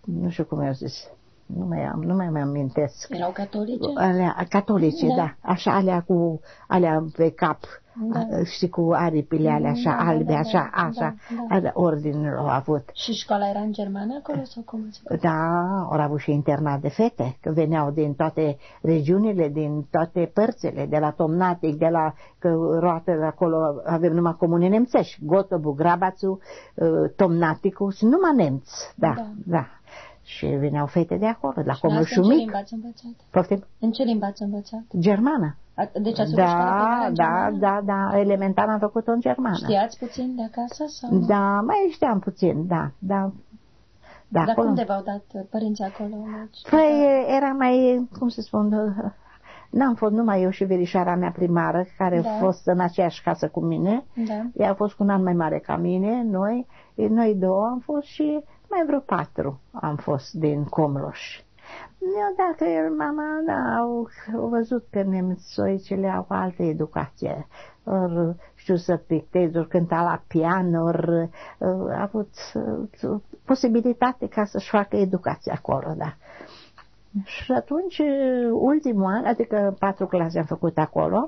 nu știu cum i-au zis, nu mai am, nu mai mă amintesc. Erau catolice? Alea, catolice, da. da, așa, alea cu, alea pe cap, da. știi, cu aripile alea, așa, da, albe, da, așa, da, așa, da, da. ordinul au avut. Și școala era în germană acolo sau cum? Da, au avut și internat de fete, că veneau din toate regiunile, din toate părțile, de la Tomnatic, de la, că roatele acolo avem numai comune nemțești, Gotobu, Grabațu, Tomnaticul, sunt numai nemți, da, da. da. Și veneau fete de acolo, de la Comloșul Mic. În ce limbă ați învățat? Poftim? În ce limbă ați învățat? Germană. Deci ați da, școala în da, germană? da, da, elementar am făcut-o în germană. Știați puțin de acasă? Sau? Da, mai știam puțin, da, da. Dar acolo... cum de v-au dat părinții acolo? Păi era mai, cum să spun, n-am fost numai eu și verișoara mea primară, care da. a fost în aceeași casă cu mine. Da. Ea a fost cu un an mai mare ca mine, noi, noi două am fost și mai vreo patru am fost din Comloș. Eu, dacă el, mama, da, au, au văzut că nemțoicele au altă educație. Or, știu să picteze, ori cânta la pian, ori a avut uh, posibilitate ca să-și facă educație acolo, da. Și atunci, ultimul an, adică patru clase am făcut acolo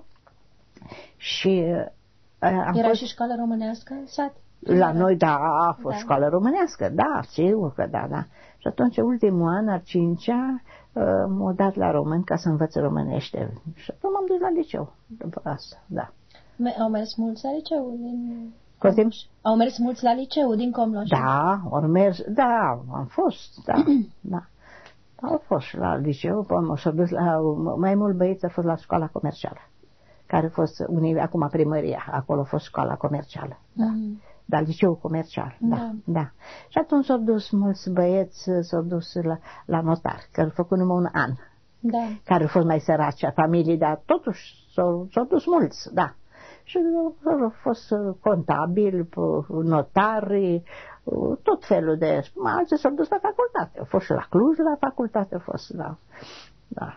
și uh, am Era fost... și școală românească în sat? La noi, da, a fost da. școală românească, da, sigur că da, da. Și atunci, ultimul an, al cincea, m-au dat la român ca să învăț românește. Și atunci m-am dus la liceu, după asta, da. Au mers mulți la liceu din Comloș? Au mers mulți la liceu din Comloș? Da, au mers, da, am fost, da, da. Au fost la liceu, până s-au dus la, mai mult băieți a fost la școala comercială, care a fost, unii, acum primăria, acolo a fost școala comercială, da. Mm. Da, liceu comercial, da, da, da. Și atunci s-au dus mulți băieți, s-au dus la, la notar, că au făcut numai un an, da. Care au fost mai săraci a familiei, dar totuși s-au, s-au dus mulți, da. Și au fost contabili, notari, tot felul de... Alții s-au dus la facultate, au fost și la Cluj, la facultate au fost, da, da.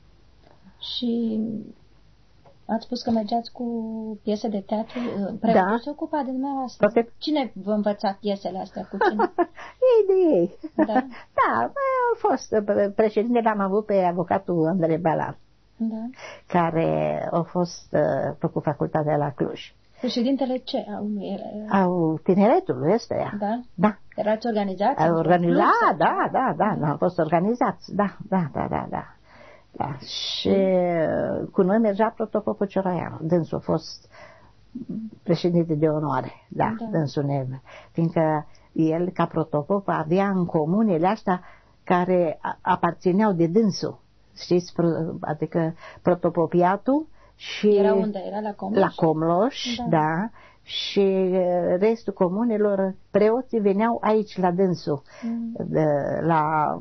Și... Ați spus că mergeați cu piese de teatru, preotul da. Se ocupa de dumneavoastră. Poate... Cine vă învăța piesele astea? Cu cine? Ei de ei. Da, da, au fost președintele, am avut pe avocatul Andrei Balan, da. Care a fost uh, făcut facultatea la Cluj. Președintele ce? Au tineretului este ea. Da? Da. Erați organizați? Organizat, da, da, da, da, am fost organizați, da, da, da, da, da. Da, și cu noi mergea Protopopul Cioroianu. Dânsul a fost președinte de onoare, da, da. Dânsul ne, fiindcă el, ca Protopop, avea în comunele astea care aparțineau de dânsul, știți, adică Protopopiatul și... Era unde? Era la Comloș? La Comloș, da, da. Și restul comunelor, preoții veneau aici la dânsul, mm. de, la,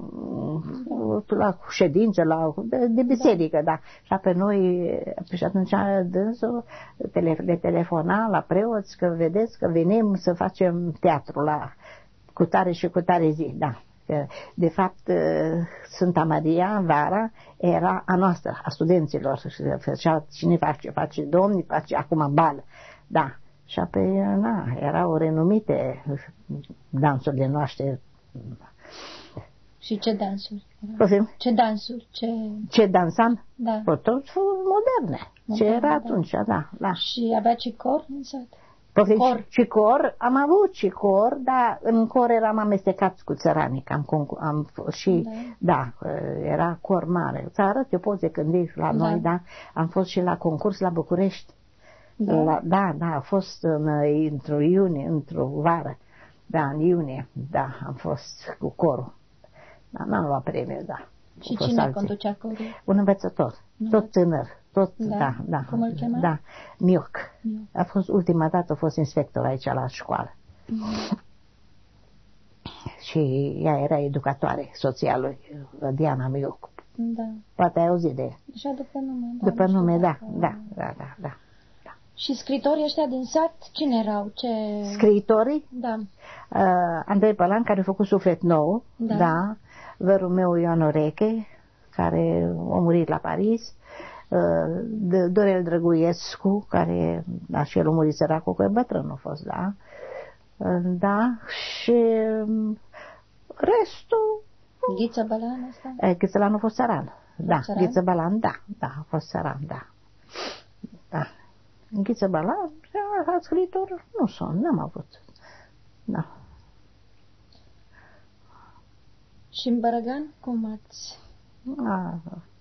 la ședință, la, de, de biserică, da. da. Și pe noi, și atunci dânsul tele, le telefona la preoți că vedeți că venim să facem teatru la cu tare și cu tare zi, da. De fapt, Sfânta Maria, în vara, era a noastră, a studenților. Cine face, face domni, face acum bală, da. Și apoi, na, erau renumite dansurile noastre. Și ce dansuri? Poftim? Ce dansuri? Ce, ce dansam? Da. Tot moderne. Ce era atunci, da. da, da. Și avea și cor în sat? Poftim? Cor. Și cor, am avut și cor, dar în cor eram amestecați cu țăranic. Am, am și, da. da, era cor mare. Să arăt eu poze când ești la noi, da. da. Am fost și la concurs la București. Da, la, da, da, a fost în, într-o iunie, într-o vară, da, în iunie, da, am fost cu corul, da, n-am luat premiu, da. Și cine alții. Conducea corul? Un învățător, da. Tot tânăr, tot, da, da, da. Cum îl chema? Da, Mioc. Mioc. A fost, ultima dată a fost inspector aici la școală. Mm. Și ea era educatoare, soția lui, Diana Mioc. Da. Poate ai auzit de ea. Așa după nume, da. După nume, da, da, da, da, da. Și scritorii ăștia din sat, cine erau? Ce... Scriitorii? Da. Uh, Andrei Balan, care a făcut Suflet Nou, da. da. Vărul meu Ioan Oreche, care a murit la Paris, uh, Dorel Drăguiescu, care, da, și el a murit săracul, că bătrân a fost, da. Uh, da, și restul... Ghiță Bălan asta? E, Ghiță Bălan a fost țăran. Da, țăran? Ghiță Bălan, da, da, a fost țăran, da. Da. Ghiță Bălan, alt scriitor, nu sunt, n-am avut. Da. Și în Bărăgan, cum ați... A,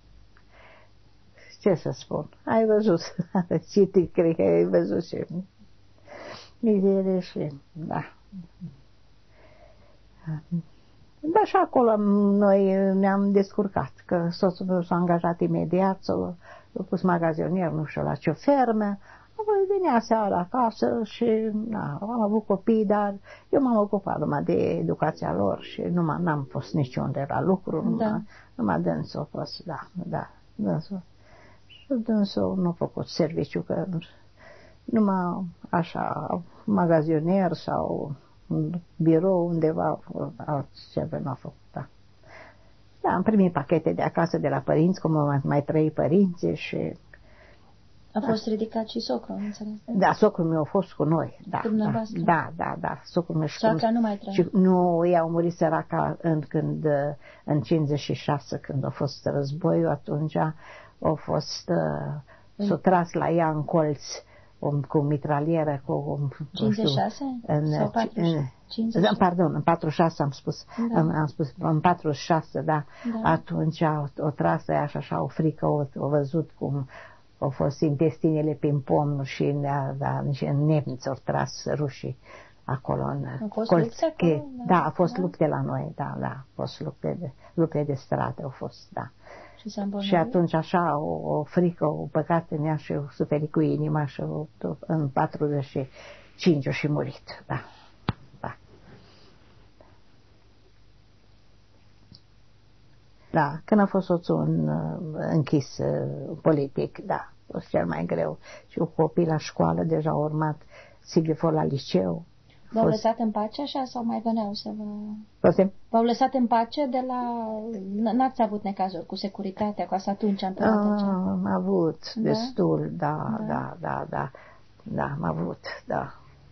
ce să spun, ai văzut, citit, cred că ai văzut și mizerie și, da. Dar și acolo noi ne-am descurcat, că soțul meu s-a angajat imediat, s-a pus magazionier, nu știu la ce fermă, apoi venea seara acasă și na, am avut copii, dar eu m-am ocupat numai de educația lor și nu n-am fost niciunde la lucru, Da. numai, numai dânsul a fost, da, da, dânsul. Și dânsul nu a făcut serviciu, că numai așa, magazionier sau un birou undeva, altceva nu a făcut, da. Da, am primit pachete de acasă de la părinți, cum au mai trăit părinții și... A fost ridicat și socru, am înțeles. Da, socrul meu a fost cu noi, da, Cu dumneavoastră? da, da, da, socrul meu și cu Soacra nu mai trăie? și nu, ea a murit săraca în, când, în cincizeci și șase, când a fost războiul, atunci a fost, uh, s-a tras la ea în colț um, cu mitralieră, cu... cincizeci și șase? În, Sau patruzeci? cincizeci? Pardon, în patruzeci și șase am spus, Da. am, am spus, în patruzeci și șase, da, Da. atunci o tras ea și așa o frică, o, o văzut cum au fost intestinele prin pom și, da, da, și în nemți au tras rușii acolo în Au fost colț. lupte acolo? Da, a fost Da. lupte la noi, da, da, a fost lupte de, lupte de stradă, au fost, da. Și s-a îmbolnăvit? Și atunci așa o, o frică, o păcat în ea și o suferit cu inima și o, în patruzeci și cinci a și murit, da, da. Da, când a fost soțul în, închis politic, da, a fost cel mai greu. Și cu copii la școală, deja au urmat Siglifor la liceu. V-au fost- lăsat în pace așa sau mai veneau să vă... Poate? V-au lăsat în pace de la... N- N-ați avut necazuri cu securitatea, cu asta atunci, în perioada aceea? Am avut Da? destul, da, Da. da, da, da, da, am avut, da.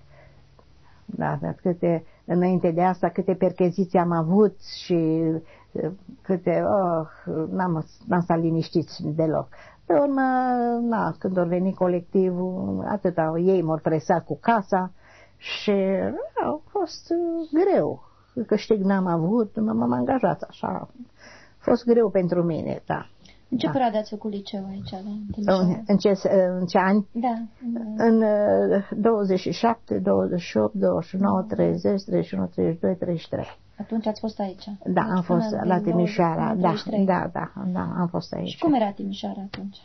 Da, dar câte, înainte de asta, câte percheziții am avut și eh, câte, oh, n-am, n-am stat liniștiți deloc. Pe urmă, na, când au venit colectivul, atâta, ei m-au presat cu casa și na, a fost eh, greu. Câștig n-am avut, m-am angajat așa. A fost greu pentru mine, da. În ce Da. perioadă ați făcut liceu aici, la În, Timișoara? în, ce, în ce ani? Da. în- În uh, douăzeci și șapte, douăzeci și opt, douăzeci și nouă, treizeci, treizeci și unu, treizeci și doi, treizeci și trei. Atunci ați fost aici? Da, Deci am fost până la din Timișoara, douăzeci, da, treizeci și trei. da, da, da, am fost aici. Și cum era Timișoara atunci?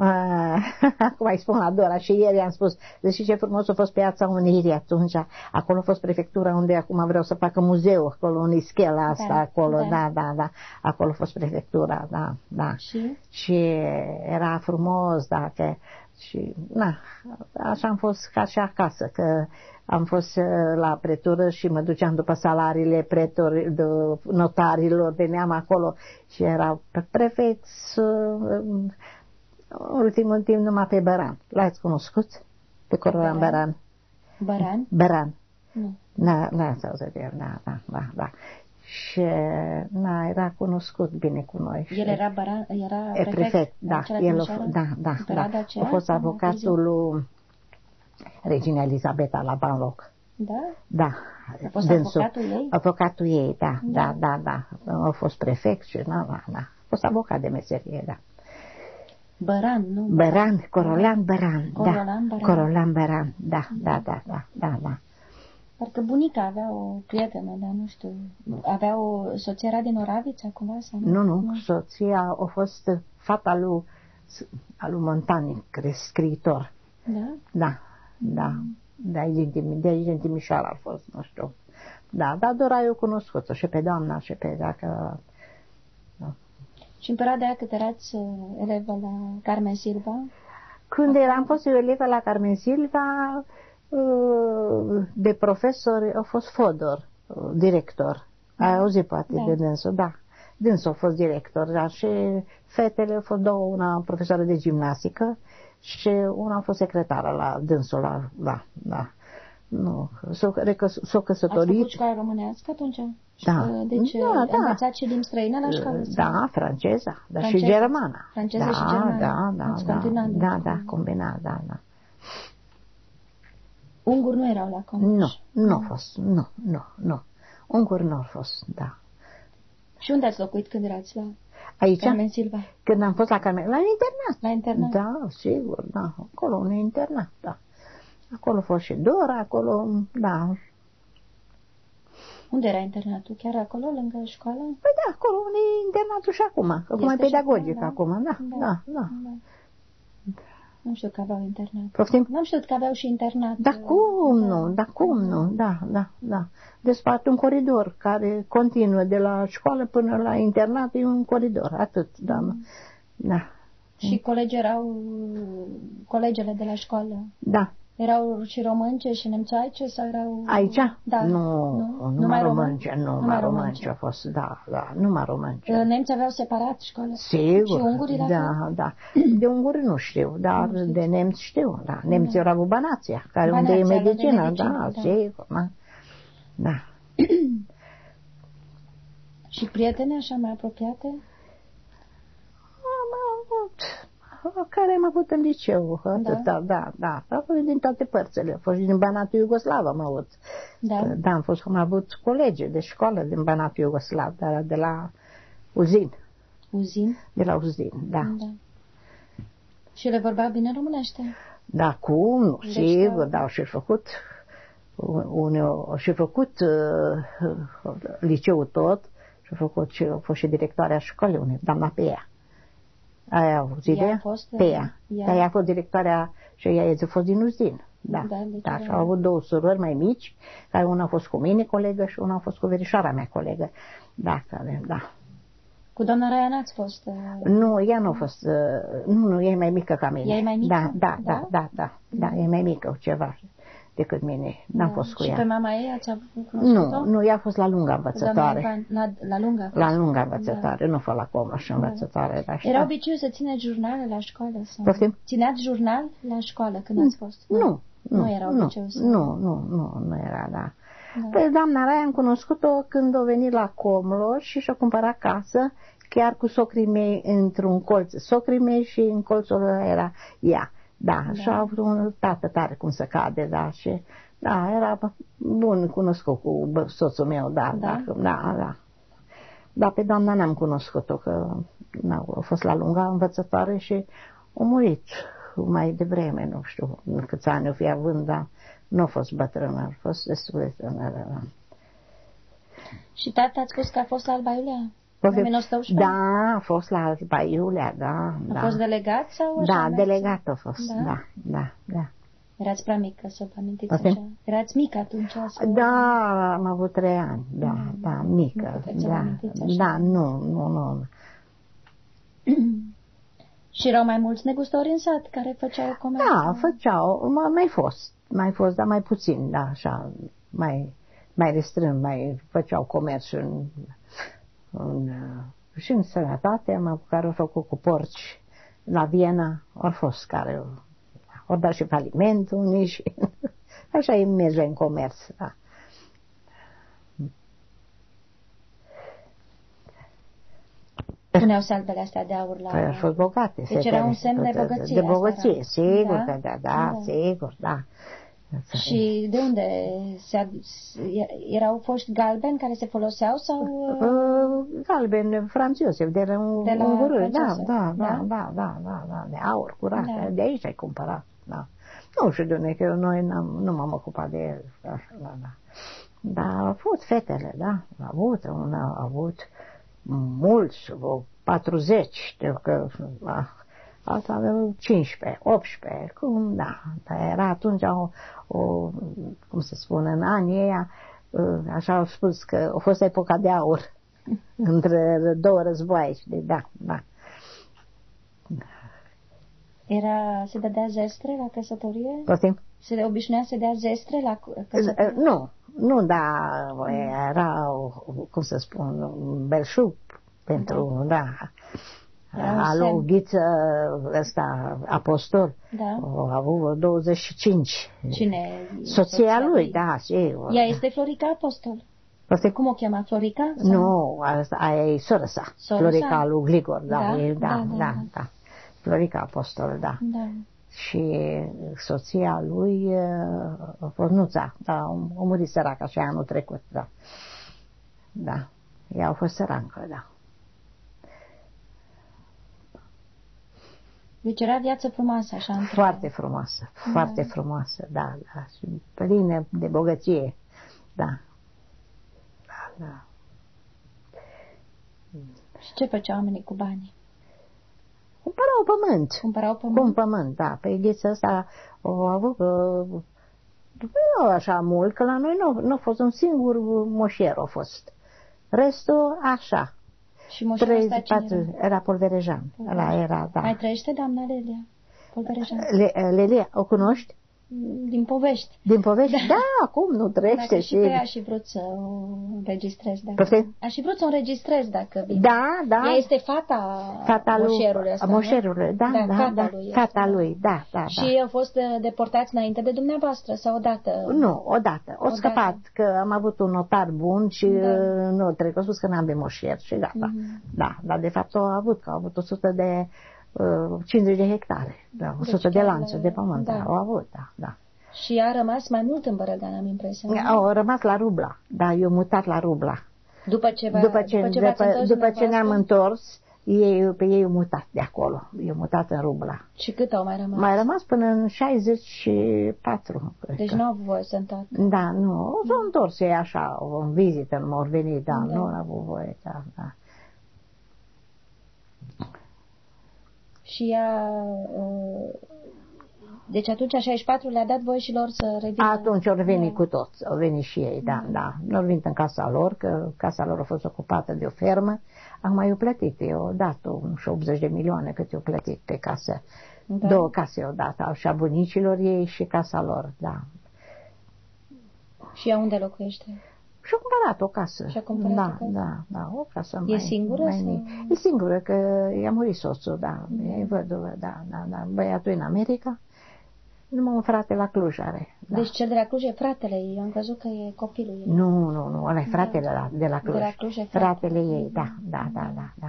Acum îi spun la Dora și ieri am spus, deși ce frumos a fost Piața Unirii atunci, acolo a fost prefectura unde acum vreau să facă muzeu, acolo în ischela asta, Da, acolo, da. da, da, da, acolo a fost prefectura, da, da. Și? Și era frumos, dacă, și, na, așa am fost ca și acasă, că am fost uh, la pretură și mă duceam după salariile pretori, de, notarilor, veneam acolo și erau prefecți, uh, în ultimul timp numai pe Băran. L-ați cunoscut? Pe Corolan Băran? Băran? Băran. Nu. Da, da, s-a auzit de el, da, da, da, da. Și, na, era cunoscut bine cu noi. El era Băran, era E prefect? prefect, da, aici la el a, Timișoara? da, da, În da. perioada A aceea? fost Sau mai avocatul lui Regina Elisabeta la Banloc. târziu? Da? Da. A fost dânsul. avocatul ei? Avocatul ei, da, Da. da, da, da. A fost prefect și, na, na, na. A fost avocat de meserie, da. Băran, nu? Băran, Corolan Băran, da. Corolan Băran. Corolan Băran, da, da, da, da, da, da. Parcă bunica avea o prietenă, dar nu știu, avea o soție, era din Oravița cumva? Sau Nu, nu, soția a fost fata lui, a lui Montani, cred, scriitor. Da? Da, da, de aici din, Tim- de aici din Timișoara a fost, nu știu. Da, dar Dora eu cunoscut-o și pe doamna și pe dacă... Și în perioada aia cât erați uh, elevă la Carmen Silva? Când eram fost eu elevă la Carmen Silva, uh, de profesor a fost Fodor, uh, director. Ai auzit poate Da. de dânsul, da. Dânsul a fost director, dar și fetele au fost două, una profesoară de gimnastică și una a fost secretară la dânsul, la, da, da. nu, s-o, s-o căsătorit. Ați făcut școala românească atunci? Da. Deci da, da. învățați și limbi străine la școală? Da, franceza, dar franceza, și germana. Franceza da, și germana. Da, da, Ați da, continuat, da, da, combinat, da, da. Unguri nu erau la Comuș? Nu, nu au fost, nu, nu, nu. Unguri nu au fost, da. Și unde ați locuit când erați la Aici? Carmen Silva? Când am fost la Carmen, la internat. La internat? Da, sigur, da, acolo un internat, da. Acolo a fost și Dora, acolo, da. Unde era internatul? Chiar acolo, lângă școală? Păi da, acolo unde e internatul și acum. Acum e pedagogic, da? acum, da, da, da. da. da. Nu știu că aveau internat. Poftim? Nu am știut că aveau și internat. Da cum nu, da cum nu, da, da, da. Despart un coridor care continuă de la școală până la internat, e un coridor, atât, da, mm. da. Și colegii erau, colegele de la școală? Da. Erau și românce și nemțoaice sau erau... Aici? Da. Nu, nu? numai românce, numai românce a fost, da, da, numai românce. Nemții aveau separat școală? Sigur. Și ungurii la Da, fel? da. De unguri nu știu, dar nu de nemți știu, da. Nemții da. erau Banația, care Banația, unde e medicină, medicină, da, da, sigur, da. Da. Și prietene așa mai apropiate? Am avut, care am avut în liceu, atâta, da, da, da. Am avut din toate părțile, am fost și din Banatul Iugoslav, am avut. Da. Da, am fost, am avut colegi de școală din Banatul Iugoslav, dar de la Uzin. Uzin? De la Uzin, da. Da. Și le vorbea bine românește? Da, cum, deci sigur, da, au și făcut, unii au și făcut uh, liceul tot, și a făcut și, a fost și directoarea școlii, unei, doamna Pea. Aia a avut ideea? Pea. Ea a fost directoarea și ea a fost din Uzin. Da, da, deci da, și au avut două surori mai mici, care una a fost cu mine colegă și una a fost cu verișoara mea colegă. Da, care, da. Cu doamna Raia n-ați fost? Uh... Nu, ea nu a fost, uh, nu, nu, ea e mai mică ca mine. Ea e mai mică? Da, da, da, da, da, da, da, e mai mică ceva decât mine. N-am da. fost cu și ea. Și pe mama ei ați cunoscut-o? Nu, nu, ea a fost la lunga învățătoare. La, la lunga? La lunga învățătoare, da. Nu fost la Comuș învățătoare. Da. Era obiceiul să țineți jurnale la școală? Sau? Poftim? Țineați jurnal la școală când ați fost? Nu, nu. Nu, nu era obiceiul să... Nu, nu, nu, nu era, da. da. Păi doamna Raia am cunoscut-o când a venit la Comlor și și-a cumpărat casă, chiar cu socrii mei într-un colț. Socrii mei și în colțul ăla era ea. Da, da. Și a avut un tată tare cum să cade, da, și da, era bun cunoscut cu soțul meu, da, da, da, da. da. Dar pe doamna n-am cunoscut-o, că na, a fost la lunga învățătoare și a murit mai devreme, nu știu câți ani o fi având, dar nu a fost bătrână, a fost destul de tânără. Da. Și tata ați spus că a fost la Alba Iulia? Da, a fost la Alba Iulia, da. A da. fost delegat sau așa? Da, delegat a fost, da, da, da. da. Erați prea mică, să vă amintiți okay. așa? Erați mică atunci? Sau... Da, am avut trei ani, da, mm. da, mică. Nu da, da, nu, nu, nu. Și erau mai mulți negustori în sat care făceau comerț? Da, făceau, mai fost, mai fost, dar mai puțin, da, așa, mai, mai restrâns, mai făceau comerț în, în, și în Sănătate, am care au făcut cu porci la Viena, au fost care au dat și falimentul unii și așa e merge în comerț, da. Puneau salbele astea de aur la... Păi au fost bogate. Deci era un semn de bogăție. De bogăție, sigur, da? că da, da, da, sigur, da. Și de unde se erau foști galbeni care se foloseau sau... Uh, galbeni franțuzi, de la un, de la un gură, da, da, da, da, da, da, da, de aur curat, da. De aici ai cumpărat, da. Nu știu de unde, că noi nu m-am ocupat de el, așa, da, da. Dar au avut fetele, da, au avut, una a avut mulți, patruzeci, știu că... Alta avea cincisprezece, optsprezece, cum, da, dar era atunci o, o, cum se spune, în anii ăia, așa au spus că a fost epoca de aur, între două războaie, de, da, da. Era, se dădea zestre la căsătorie? Poftim? Se obișnuia să dea zestre la căsătorie? Nu, nu, dar era, cum să spun, un belșug pentru, da, a lui Ghiță ăsta, apostol, Da. a avut douăzeci și cinci. Cine? Soția lui, da. Și, Ea este Florica Apostol. Poate Cum o cheamă? Florica? Sau? Nu, asta, aia e sora sa. Sora Florica sa? lui Gligor, da, Da, e, da, da, da, da, da, da. da. Florica Apostol, da. Da. Și soția lui a fost Nuța, da, a murit săracă și anul trecut, da. Da, ea a fost sărancă, da. Deci era viață frumoasă, așa. între- Foarte frumoasă, foarte Da. frumoasă, da, da, și plină de bogăție, da. Da, da. Și ce făceau oamenii cu banii? Cumpărau pământ. Cumpărau pământ? Cum pământ, da. Pe Ghiță ăsta au avut, uh, nu așa mult, că la noi nu, nu a fost un singur moșier, a fost. Restul, așa. Și moșerul ăsta treizeci, cine patru, era? era Polverejan. Ăla era, da. Mai trăiește doamna Lelia? Polverejan. Le, Lelia, o cunoști? Din povești. Din povești? Da, acum nu trăiește. Dacă și pe ea aș fi vrut să o înregistrez. Dacă... Poftim? Aș fi vrut să o înregistrez dacă vine. Da, da. Ea este fata, Fata lui, moșerului ăsta, moșerului, da, Da, da, fata da, lui fata este. lui, da, da, Și da. ei au fost uh, deportați înainte de dumneavoastră sau odată? Nu, odată. O Odată. scăpat, că am avut un notar bun și Da. uh, nu, trebuie spus că n-am de moșier și gata. Mhm. Da, dar de fapt au avut, că au avut o sută de, uh, cincizeci de hectare, da, o sută Deci de chiar lanțuri le- de pământ, da. da, au avut, da, da. Și a rămas mai mult în Bărăgan, am impresia. nu? Au rămas la Rubla, da, eu mutat la Rubla. După ce, va, După ce, după ce, v-ați după, întors după ce ne-am dumneavoastră? întors, ei, pe ei au mutat de acolo, eu mutat în Rubla. Și cât au mai rămas? Mai rămas până în șaizeci și patru, cred Deci că. nu au voie să întoarcă. Da, nu, s-au întors ei așa, în vizită, nu m-au venit, da, Da. nu au avut voie, da, da. Și ea... uh, Deci atunci, în șaizeci și patru, le-a dat voie și lor să revină? Atunci au venit Da. cu toți, au venit și ei, da, da. Nu au venit în casa lor, că casa lor a fost ocupată de o fermă. Acum i-au plătit, i-au dat și optzeci de milioane cât i-au plătit pe casă. Da. Două case i-au dat, au și a bunicilor ei și casa lor, da. Și ea unde locuiește? Și-a cumpărat o casă. Și-a cumpărat da, o casă? Da, da, o casă E mai, singură mai sau- mică. E singură, că i-a murit soțul, da, e văduvă, da, da, da. Băiatul e în America, numai un frate la Cluj are. Da. Deci cel de la Cluj e fratele ei. Am crezut că e copilul ei. Nu, nu, nu, ăla e fratele la, de la Cluj. De la Cluj e fratele. Fratele ei, da, da, da, da, da.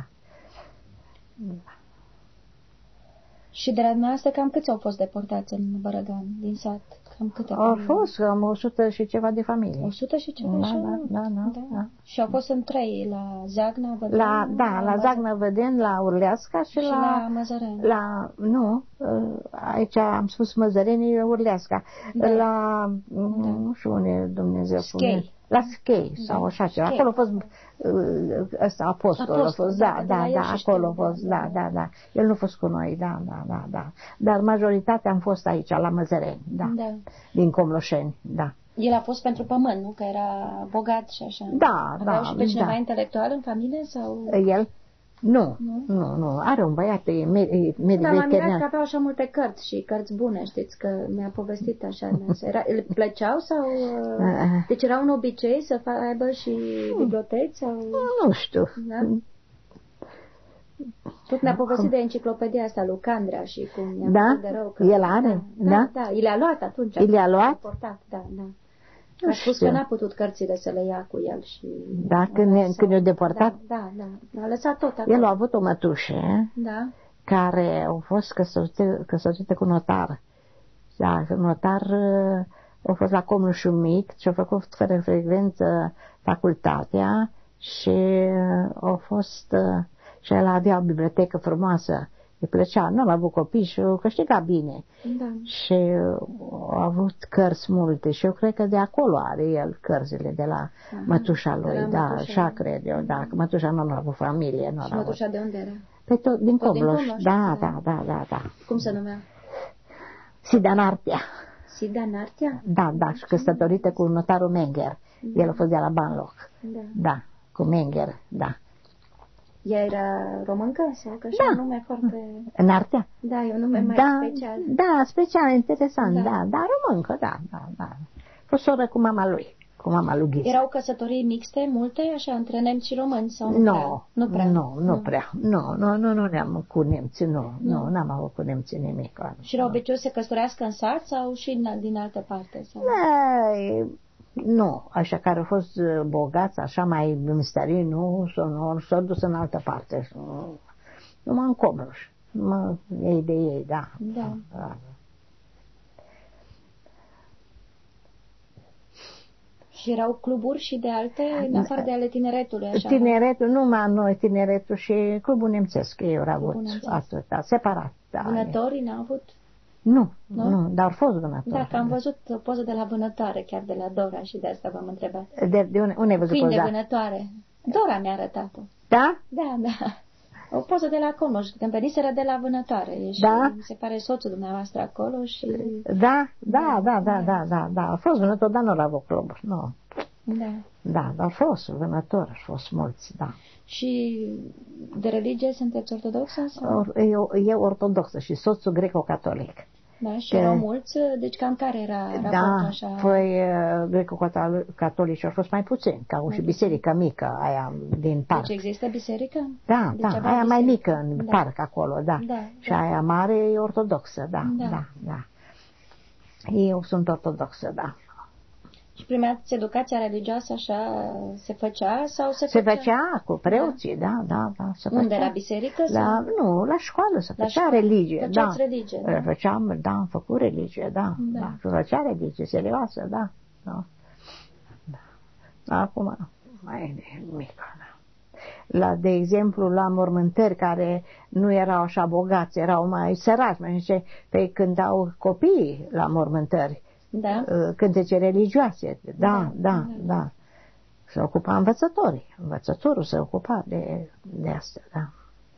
Și de la dumneavoastră cam câți au fost deportați în Bărăgan, din sat? Cam câte Au familii? fost cam o sută și ceva de familii. O sută și ceva? Da, și da, da, da, da. Și au fost în trei, la Zagnă, Vădăan, La, da, la Zagnă Văden, la Urleasca și, și la, la Măzăren. la, nu, aici am spus Măzărenii, Urleasca, Da. la, nu știu unde Dumnezeu Schei. pune, la Schei sau Da, așa ceva, Schei. acolo a fost uh, ăsta, apostol, a Apostol, fost, da, da, de la da, el da, și acolo a știu, fost, da, da, da. da, da, el nu a fost cu noi, da, da, da, da, dar majoritatea am fost aici, la Măzăreni, da, Da. din Comloșeni, da. El a fost pentru pământ, nu? Că era bogat și așa. Da, Aveau da, și pe cineva da. intelectual în familie? Sau... El? Nu, Nu? nu, nu, are un băiat, e me- e medic Da, m-am mirat că veterinar. aveau așa multe cărți și cărți bune, știți, că mi-a povestit așa. Era, îl plăceau sau... uh, Deci era un obicei să fa- aibă și biblioteci sau... Nu știu. Da? Tot ne-a povestit de enciclopedia asta lui Candrea și cum mi-a Da? făcut de rău. Că, El are? Da, Da? da, da, i le-a luat atunci. I le-a luat? A portat, da, da. Nu A spus știu. că n-a putut cărțile să le ia cu el și... Da, când, ne, când i-a deportat, Da, da, da. A lăsat tot acolo. el a avut o mătușă Da. care a fost căsătorită, căsătorită cu notar. Da, notar uh, a fost la Comlușul Mic și a făcut fără frecvență facultatea și uh, a fost uh, și el avea o bibliotecă frumoasă. Îi plăcea, nu a avut copii și o câștiga bine. Da. Și uh, a avut cărți multe și eu cred că de acolo are el cărțile, de la Aha, mătușa de lui, la da, mătușa așa lui. cred eu, da, că mătușa nu a avut familie, nu Și a avut. mătușa de unde era? Pe tot, din Tot din Comloș, Comloș, da, da. da, da, da, da. Cum se numea? Sidanartea, Sida Nartea? da, da, și căsătorită cu notarul Menger, el a fost de la Banloc, Da. da, cu Menger, da. Ea era româncă sau că așa Da. un nume foarte... În Artea? Da, e un nume mai Da, special. da, special, interesant, Da. da, da, româncă, da, da, da. A fost soră cu mama lui. cu mama lui Ghiță. Erau căsătorii mixte, multe, așa, între nemți și români? Sau nu, no, prea? Nu prea. Nu, nu, nu prea. Nu, nu, nu, nu ne-am cu nemții, nu, nu, n-am avut cu nemții nimic. Și era obiceiul să se căsătorească în sat sau și din altă parte? Sau? Da, nu, așa care au fost bogați, așa mai misterii, nu, s-au s-au dus în altă parte. Numai în Comroș. Mă, ei de ei, da. Da. da. Și erau cluburi și de alte, în afară de ale tineretului, așa? Tineretul, numai noi, tineretul și clubul nemțesc, ei au avut atâta, separat. Da. Vânătorii n-au avut? Nu, nu, nu, dar au fost vânători. Da, că am văzut o poză de la vânătoare, chiar de la Dora, și de asta v-am întrebat. De, de unde, unde ai văzut poza? Câini de vânătoare. Dora mi-a arătat-o. Da? Da, da. O poză de la Comroș, când veniseră de la vânătoare. E și, da? mi se pare, soțul dumneavoastră acolo și... Da, da, da, da, da, da, da. A fost vânător, dar nu l-a avut club, nu. Da. Da, dar a fost vânător, a fost mulți, da. Și de religie sunteți ortodoxă? Sau? Eu, eu ortodoxă și soțul greco-catolic. Da, și că, erau mulți, deci cam care era raportul da, așa? Da, păi greco-catolici au fost mai puțini, ca au și biserica mică, aia din parc. Deci există biserică? Da, deci da, aia biserică. mai mică în da. parc acolo, da. da și da. Aia mare e ortodoxă, da, da, da, da. Eu sunt ortodoxă, da. Și prima educația religioasă așa se făcea sau se, se făcea? Se făcea cu preoții, da, da, da. Se Unde, făcea. la biserică? La, sau? Nu, la școală se la făcea școală. religie. Făceați da. religie, da? Făceam, da, am făcut religie, da, da. da. Se făcea religie serioasă, da, da. da. Acum mai e mică, da. La, de exemplu, la mormântări care nu erau așa bogați, erau mai săraci, mai zice, pe când au copii la mormântări, da. cântece religioase, da, da, da, da. da. Se ocupa învățătorii, învățătorul se ocupa de, de asta, da.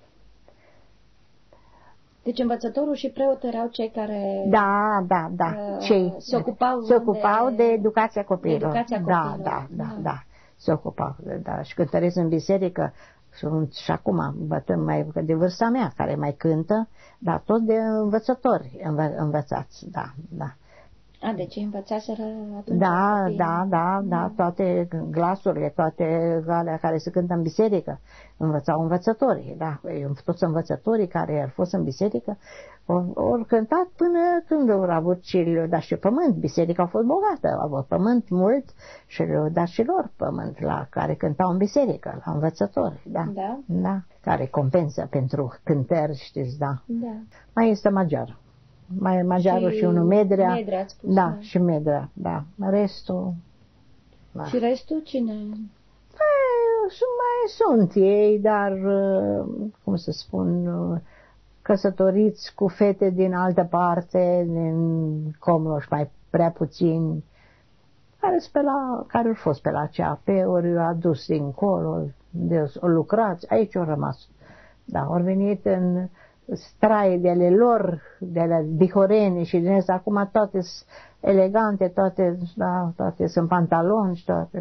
Deci învățătorul și preotul erau cei care da, da, da. Uh, cei, se ocupau, se ocupau de, de educația copiilor. De educația copiilor. Da, da, da, da, da. Se ocupau, da. Și cântăresc în biserică, sunt și acum bătăm mai de vârsta mea, care mai cântă, dar tot de învățători învă, învățați, da, da. A, deci învățaseră atunci? Da, da, da, da, toate glasurile, toate alea care se cântă în biserică, învățau învățătorii, da, toți învățătorii care au fost în biserică, au cântat până când au avut și le-au dat și pământ, biserica a fost bogată, au avut pământ mult și le-au dat și lor pământ la care cântau în biserică, la învățători, da, da, da, care compensă pentru cântări, știți, da, da. Mai este maghiar. Mai maghiarul și, și unul Medrea. Medrea ați spus, da, da, și Medrea, da. Restul... Da. Și restul cine? Păi, mai sunt ei, dar, cum să spun, căsătoriți cu fete din altă parte, din Comroș, mai prea puțini, care, pe la, care au fost pe la C A P, ori au adus dincolo, au lucrat, aici au rămas. Da, au venit în straie de ale lor, de ale Bihoreni și din asta, acum toate sunt elegante, toate, da, toate sunt pantaloni și toate.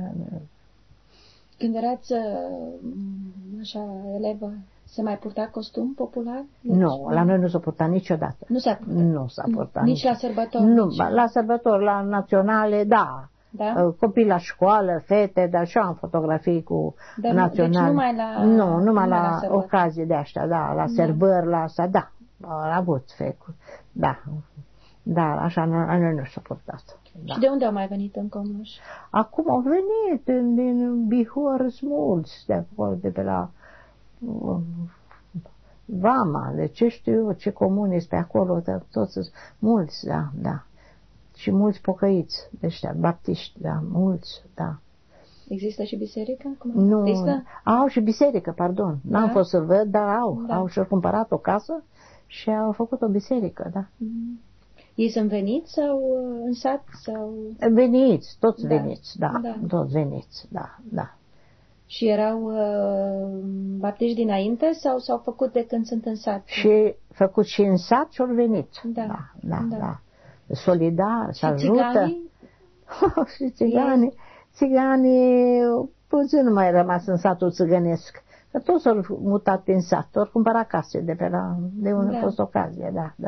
Când erați așa elevă, se mai purta costum popular? Deci, nu, la noi nu s-a purtat niciodată. Nu s-a purtat? Nu s-a purtat. Nici la sărbători? Nu, nici... la sărbători, la naționale, da. Da? Copii la școală, fete, dar și am fotografii cu dar, naționale. Deci numai la... Nu, numai, numai la, la ocazii de astea, da, la sărbări, la asta, da. Au avut fecuri, da. Da, așa nu, nu s-a purtat. Da. Și de unde au mai venit în Comroș? Acum au venit din, din Bihor mulți de acolo, de pe la um, Vama, de ce știu eu, ce comune este pe acolo, de, toți mulți, da, da. Și mulți pocăiți, ăștia, baptiști, da, mulți, da. Există și biserică? Cum nu, există? Au și biserică, pardon. N-am da? fost să văd, dar au. Da. Au și-au cumpărat o casă și au făcut o biserică, da. Mm. Ei sunt veniți sau în sat? Sau... Veniți, toți da. veniți, da, da. Toți veniți, da, da. Și erau uh, baptiști dinainte sau s-au făcut de când sunt în sat? Și făcut și în sat și au venit. Da, da, da. da. da. Solidar, și să ajută. Țiganii? și țiganii? Țiganii puțin nu mai rămas în satul țigănesc. Că toți s-au mutat în sat, ori cumpărat case de pe la, de unde da. a fost ocazie, da, da.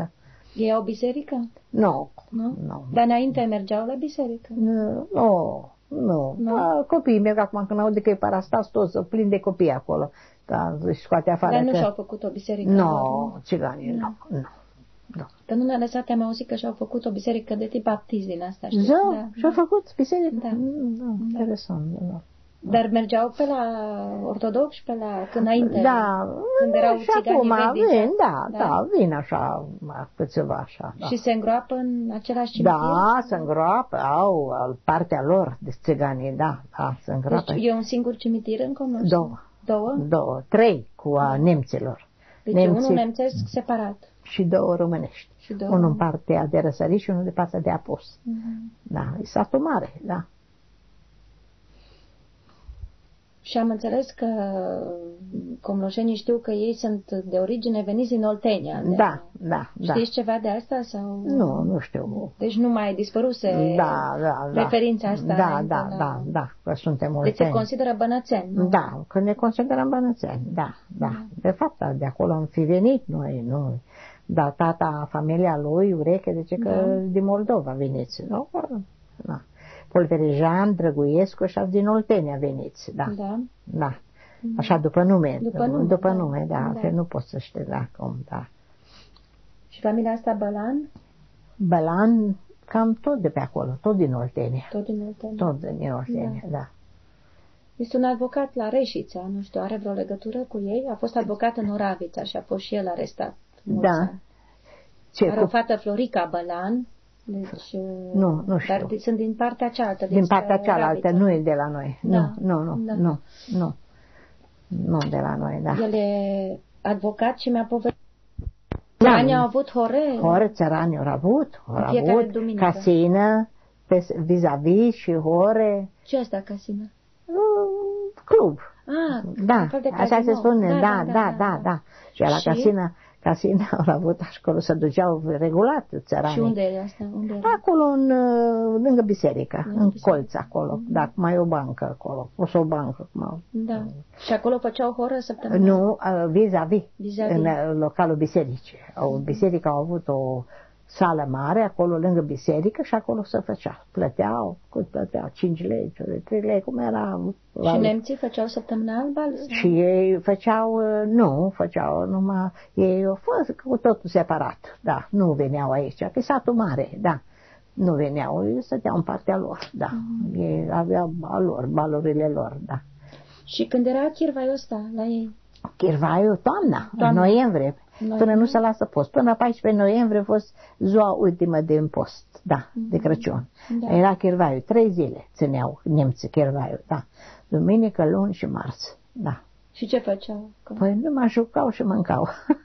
Ei au biserică? Nu. Nu? Nu. Dar înainte mergeau la biserică? Nu. Nu. Nu. Da, copiii merg acum când aud că e parastas, toți plin de copii acolo. Da, își scoate afară. Dar nu că... și-au făcut o biserică? Nu, no, țiganii, nu. Nu. Nu. Dar nu ne-a lăsat, am auzit că și-au făcut o biserică de tip baptist din asta, știți? Da, da și-au da. făcut biserică? Da. Da, da, interesant. Da. Dar mergeau pe la ortodox și pe la când înainte? Da, când erau și țiganii acum vechi, vin, da, da, da, vin așa, câțiva așa. Da. Și se îngroapă în același cimitir? Da, se îngroapă, au, au partea lor de țiganii, da, da, se îngroapă. Deci e un singur cimitir în Comnoști? Două. Două? Două, trei cu a nemților. Deci Nemții... unul nemțesc separat. Și două românești. Și două. Unul în partea de Răsărit și unul de partea de Apus. Uh-huh. Da, e satul mare, da. Și am înțeles că comloșenii știu că ei sunt de origine veniți din Oltenia. De... Da, da, da. Știți ceva de asta? Sau... Nu, nu știu. Deci nu mai dispăruse da, da, da. referința asta? Da, da, la... da, da, că suntem olteni. Deci se consideră bănățeni, nu? Da, că ne considerăm bănățeni, da, da. da. De fapt, de acolo am fi venit noi, nu. Dar tata, familia lui, Ureche, zice că da. Din Moldova veniți, nu? Da. Polverejan, Drăguiescu și din Oltenia veniți, da. Da. Da. Așa după nume. După nume, după da. nume, da. Da. Că nu poți să știi, da, cum, da. Și familia asta Bălan? Bălan, cam tot de pe acolo, tot din Oltenia. Tot din Oltenia. Tot din Oltenia, da. da. Este un avocat la Reșița, nu știu, are vreo legătură cu ei? A fost avocat în Oravița și a fost și el arestat. Da. Ce, are cu... o fată, Florica Bălan. Deci, nu, nu știu. Dar sunt din partea cealaltă. Din partea cealaltă, Oravița. Nu e de la noi. Da. Nu, nu, nu, da. nu, nu. Nu de la noi, da. El e advocat și mi-a povestit. Țăranii au avut hore? Hore, țăranii au avut. Au avut duminică. Casină, pe, vis-a-vis și hore. Ce asta, casină? Club. Ah, da, așa se spune, da, da, da, da. da, da. Și la și? casină, casină au avut acolo, se duceau regulat țăranii. Și unde e asta? Unde era? Acolo, în, lângă biserică, lângă în biserică. colț acolo, mm-hmm. Da, mai e o bancă acolo, o să o bancă. Mai... Da, și acolo făceau horă săptămână? Nu, vis-a-vis, vis-a-vis. În localul bisericii. Mm-hmm. Biserica au avut o sală mare, acolo lângă biserică și acolo se făcea. Plăteau, cât plăteau? cinci lei, trei lei, cum era? Și nemții făceau săptămânal bal? Și ei făceau, nu, făceau numai, ei au fost cu totul separat, da, nu veneau aici, că e satul mare, da. Nu veneau, ei stăteau în partea lor, da. Mm-hmm. Ei aveau al lor, balurile lor, da. Și când era chirvaiul ăsta la ei? Chirvaiul, toamna, toamna. În noiembrie. Noi, până nu se lasă post. Până paisprezece noiembrie a fost ziua ultimă de post, da, mm-hmm. de Crăciun. Da. Era chirvaiul, trei zile țineau nemții chirvaiul, da. Duminică, luni și marți, da. Și ce făceau? Păi nu mă jucau și mâncau.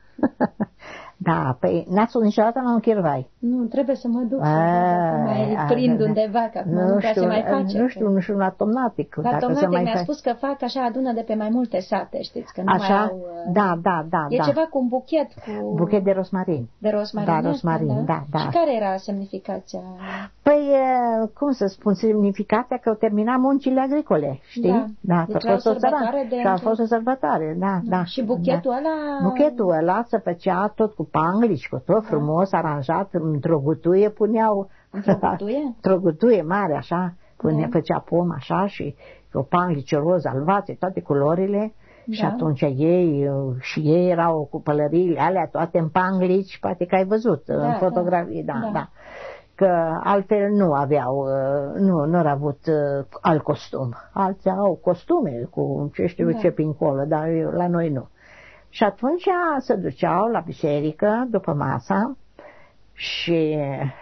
Da, păi n-ați fost niciodată la un chirvai? Nu, trebuie să mă duc să mai prind undeva, că nu, nu știu, se mai face. Nu știu, nu știu, la Tomnatic. La Tomnatic mi-a fa... spus că fac așa, adună de pe mai multe sate, știți, că nu așa? mai au... Da, da, da. E da. ceva cu un buchet cu... Buchet de rosmarin. De rosmarin, da, rosmarin, da? Da, da. Și care era semnificația? Păi, cum să spun, semnificația că au terminat muncile agricole, știi? Da, da deci era o sărbătoare de... Și a fost o sărbătoare, da, da. Și buchetul da. ăla... Buchetul ăla se făcea tot cu panglici, cu tot frumos, da. Aranjat, într-o gutuie puneau... Într-o gutuie? Într-o gutuie mare, așa, punea, da. Făcea pom, așa, și cu panglici roz, albațe, toate culorile. Da. Și atunci ei, și ei erau cu pălăriile alea, toate în panglici, poate că ai văzut da, în fotografii, da, da. da. Că altfel nu aveau, nu, nu au avut alt costum. Alții au costume cu ce știu da. Ce pe încolo, dar la noi nu. Și atunci se duceau la biserică după masa și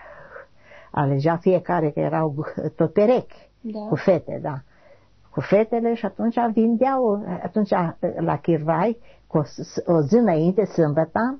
alegea fiecare, că erau tot perechi da. Cu fete, da. Cu fetele și atunci vindeau, atunci la chirvai, cu o, o zi înainte, sâmbătă,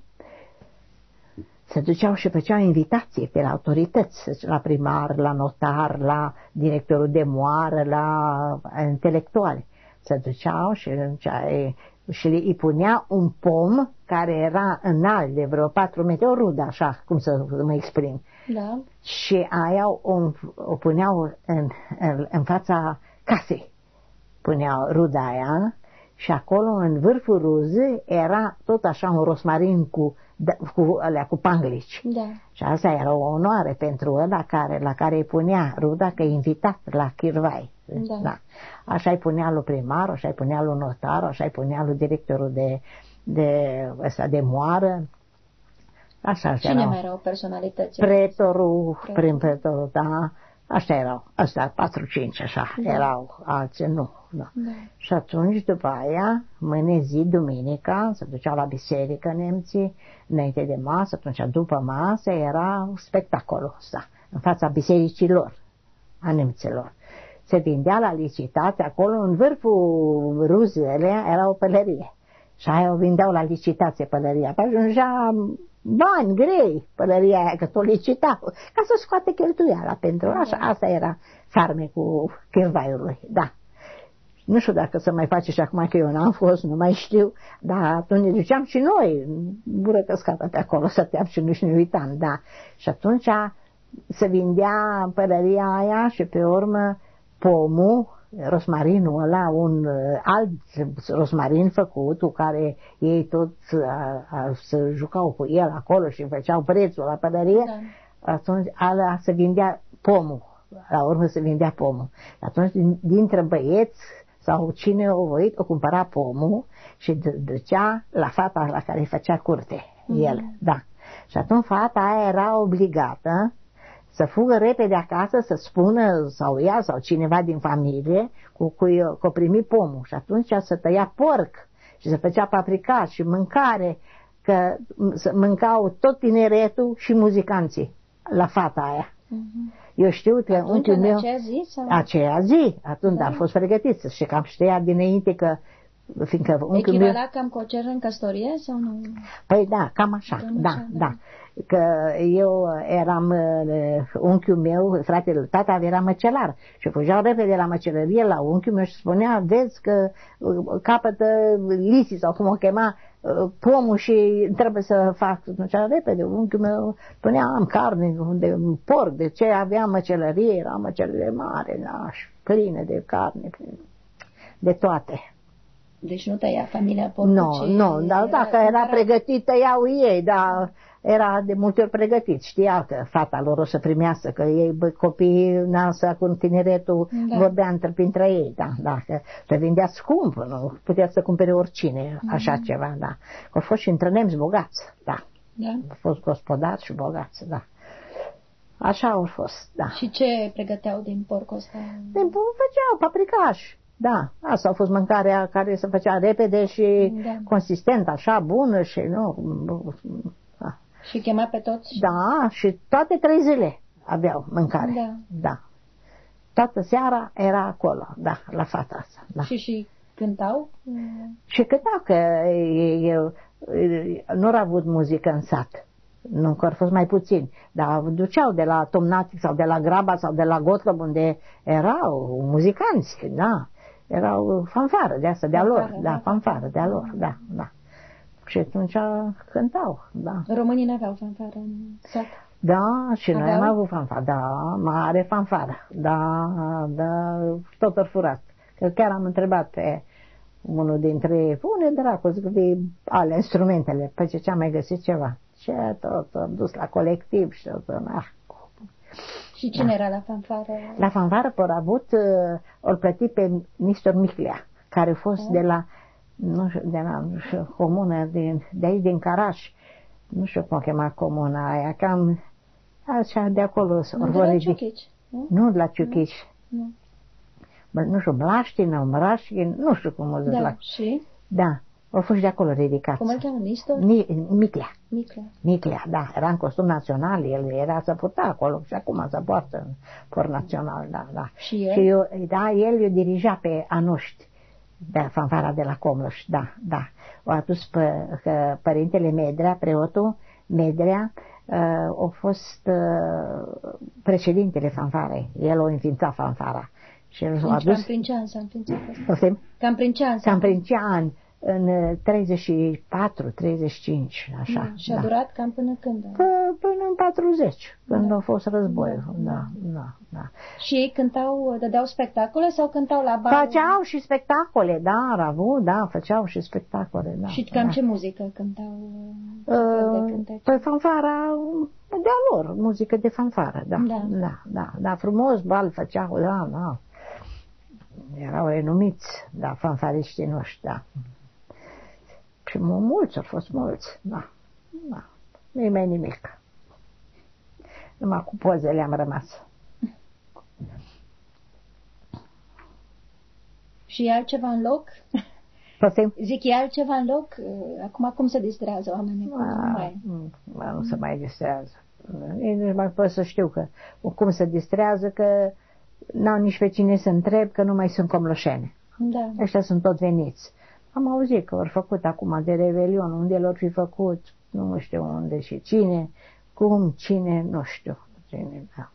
se duceau și făceau invitații pe la autorități, la primar, la notar, la directorul de moară, la intelectuali. Se duceau și, și îi punea un pom care era înalt de vreo patru metri, o rudă, așa, cum să mă exprim. Da. Și aia o, o puneau în, în, în fața casei. Puneau ruda aia și acolo, în vârful ruzei, era tot așa un rosmarin cu de, cu alea cu panglici. Da. Și asta era o onoare pentru ăla care, la care îi punea ruda că e invitat la Chirvai. Da. Da. Așa îi punea lui primar, așa îi punea lui notar, așa îi punea lui directorul de, de, ăsta, de moară. Așa Cine erau. mai erau personalități? Pretorul, prim pretorul, da. Așa erau, astea patru cinci așa, da. erau, alții nu. Da. Da. Și atunci, după aia, mâine zi, duminica, se duceau la biserică nemții, înainte de masă, atunci după masă era spectacolul ăsta, în fața bisericii lor, a nemților. Se vindea la licitație, acolo în vârful ruzele era o pălărie. Și aia o vindeau la licitație pălăria. Pe ajungea bani grei pălăria aia, că s-o licitau, ca să scoate cheltuiala pentru așa. Asta era farmecul Chirvaiului, da. Nu știu dacă se mai face și acum, că eu n-am fost, nu mai știu, dar atunci ne duceam și noi, bură căscată pe acolo, stăteam și nu-și ne uitam, da. Și atunci se vindea pălăria aia și pe urmă pomul, rosmarinul ăla, un alt rosmarin făcut, cu care ei toți se jucau cu el acolo și făceau prețul la pălărie, da. Atunci ala se vindea pomul, la urmă se vindea pomul. Atunci dintre băieți sau cine o voit, o cumpăra pomul și ducea la fata la care îi făcea curte, mm-hmm. el, da. Și atunci fata aia era obligată să fugă repede acasă, să spună, sau ea, sau cineva din familie, cu cui o primi pomul. Și atunci se tăia porc și se făcea papricat și mâncare, că mâncau tot tineretul și muzicanții la fata aia. Uh-huh. Eu știu că atunci, unchiul meu... aceea zi? Sau? Aceea zi, atunci da. A fost pregătit și cam știa dinainte că fiindcă unchiul meu... Echivala cam cu o cerere în căsătorie sau nu? Păi da, cam așa, cam da, așa, da. da. Că eu eram, unchiul meu, fratele, tata era măcelar și fugeau repede la măcelărie la unchiul meu și spunea, vezi că capătă Lisi sau cum o chema, pomul și trebuie să fac atunci repede. Unchiul meu spunea, am carne de porc, de ce avea măcelărie, era măcelărie mare, da, plină de carne, de toate. Deci nu tăia familia porcul? Nu, nu, dar dacă era pregătit, tăiau ei, dar era de multe ori pregătit. Știa că fata lor o să primească, că ei, bă, copiii, nasă cu tineretul, da. Vorbea între printre ei, da, da, că se vindea scump, nu putea să cumpere oricine, așa mm-hmm. ceva, da. Au fost și între nemți bogați, da. da. Au fost gospodari și bogați, da. Așa au fost, da. Și ce pregăteau din porcul ăsta? Din porc făceau paprikaș. Da, asta a fost mâncarea care se făcea repede și da. Consistent, așa, bună și nu... Da. Și chema pe toți? Da, și toate trei zile aveau mâncare. Da. Da. Toată seara era acolo, da, la fata asta. Da. Și și cântau? Și cântau, că eu, nu au avut muzică în sat. Nu, că au fost mai puțini, dar duceau de la Tomnatic sau de la Graba sau de la Gotlăb, unde erau muzicanți, da. Erau fanfară de asta, de-a lor, da, fanfară de-a lor, da, da. Și atunci cântau, da. Românii n-aveau fanfară în sat? Da, și aveau? Noi am avut fanfară, da, mare fanfară, da, da, tot ar furat. Că chiar am întrebat pe unul dintre, unde dracu, zic, de ale instrumentele, pe ce ce-am mai găsit ceva. Și tot am dus la colectiv și tot, ah. Și cine da. Era la fanfară? La fanfară au avut, ori plătit pe Nistor Miclea, care a fost da. de la, nu știu, de la nu știu, comună, de, de aici din Caraș, nu știu cum o chema comuna aia, cam așa de acolo. Nu de la Ciuchici, nu? Nu de la Ciuchici. Nu. Nu. Nu știu, Blaștină, Mraștin, nu știu cum o zic. Da, la... și? Da. Au fost de acolo ridicați. Cum îl cheamă, Nistor? Ni, Miclea. Miclea. Miclea, da. Era în costum național, el era să purta acolo și acum se poartă în por național, da, da. Și el? Și eu, da, el i-o dirija pe Anuști, de fanfara de la Comlăș, da, da. O adus pe, că părintele Medrea, preotul Medrea, uh, a fost uh, președintele fanfarei. El o înființa fanfara. Și el a adus... Cam prin ce an s-a înființat asta? Cam prin ce an s-a Cam prin ce an? În treizeci și patru treizeci și cinci, așa. Da, și a da. Durat cam până când? P- până în patruzeci, când da. A fost războiul. Da. Da, da, da. Și ei cântau, dădeau spectacole sau cântau la bar? Făceau și spectacole, da, ravu, da, făceau și spectacole. Da, și cam da. ce muzică cântau? Uh, păi fanfara de-a lor, muzică de fanfară, da. Da, da, da, da frumos bal făceau, da, da. Erau renumiți, da, fanfariștii noștri, da. Și mulți, au fost mulți, da, da. Nu-i mai nimic. Numai cu pozele am rămas. Și e altceva în loc? Poftim? Zic, e altceva în loc? Acum cum se distrează oamenii? Cum A, mai... Nu, nu se mai distrează. Ei nu mai pot să știu că, cum se distrează, că n-au nici pe cine să întreb, că nu mai sunt comloșene. Da. Ăștia sunt tot veniți. Am auzit că au făcut acum de Revelion, unde l-au fi făcut, nu știu unde și cine, cum, cine, nu știu. Cine, da.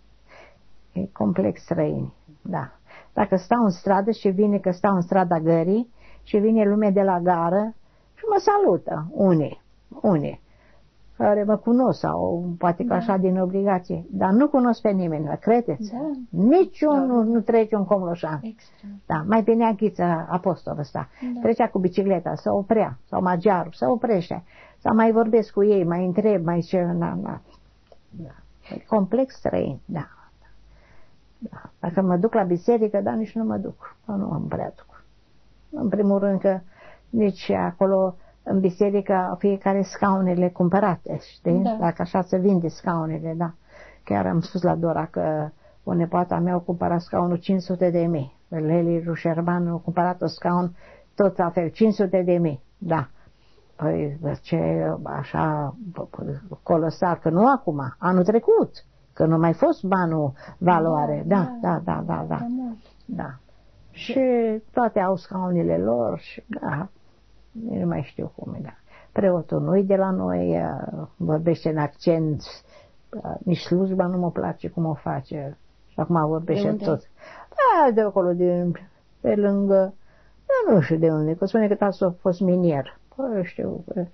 E complex străini, da. Dacă stau în stradă și vine că stau în strada gării și vine lume de la gară și mă salută, unii, unii, care mă cunosc sau poate că da. Așa din obligație, dar nu cunosc pe nimeni, mă credeți? Da. Niciunul Da. nu trece un comloșan. Extra. Da, mai pe Neachiță, apostolul ăsta, Da. trecea cu bicicleta, să oprea, sau maghiarul, să oprește, sau mai vorbesc cu ei, mai întreb, mai ce, na, na. Da. E complex străin, da. Da. Dacă mă duc la biserică, dar nici nu mă duc, nu mă prea duc. În primul rând că nici acolo în biserică fiecare scaunele cumpărate, știi? Da. Dacă așa se vinde scaunele, da. Chiar am spus la Dora că o nepoată mea a cumpărat scaunul cinci sute de mii. Leli Rușerban a cumpărat o scaun tot la fel, cinci sute de mii, da. Păi ce așa colosal, că nu acum, anul trecut, că nu mai fost banul valoare, da, da, da, da, da, da. da. Și toate au scaunile lor și da, nu mai știu cum e, da. Preotul nu-i de la noi, vorbește în accent, nici slujba nu mă place cum o face și acum vorbește tot. Da, de acolo, de, pe lângă, da, nu știu de unde, că spune că tatăl a fost minier. Păi știu, că...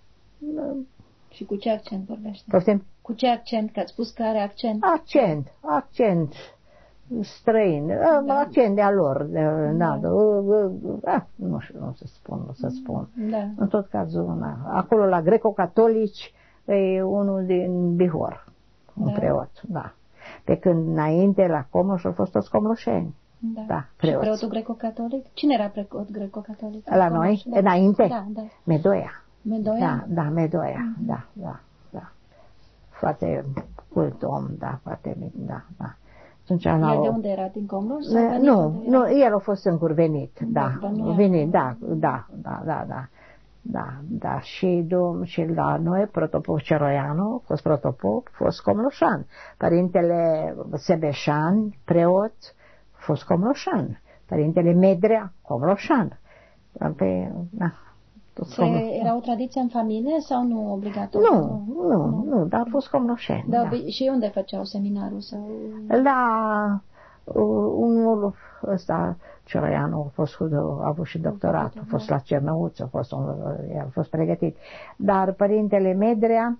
Și cu ce accent vorbește? Poftim? Cu ce accent? Că ați spus că are accent. Accent, accent străin, da. Accent de-a lor, de, da. Da, da, nu știu, nu să spun, nu să spun. Da. În tot cazul, na. Acolo la greco-catolici e unul din Bihor, un da. preot, da. Pe când înainte la Comloș au fost toți comloșeni. Da. Da, preoți. Și preotul greco-catolic? Cine era preot greco-catolic? La Comloș, noi? Da. Înainte? Da, da. Medoia. Medoia? Da, da, Medoia, Mm-hmm. da, da, da. Foarte cult om, da, foarte, da, da. El de unde era? Din Comloș? Nu, nu, el a fost singur venit, da, da venit, da, da, da, da, da, da, da, și, și la noi, protopop Ceroianu, a fost protopop, a fost comloșan, părintele Sebeșan, preot, a fost comloșan, părintele Medrea, comloșan, pe, da. Se, era o tradiție în familie sau nu obligatoriu? Nu, nu, nu, nu, dar a fost comloșeni. Da, da. Și unde făceau seminarul? Sau... La uh, unul ăsta, Ceroianu, a fost cu, a avut și doctorat, a fost la Cernăuț, a fost, a fost pregătit. Dar părintele Medrea,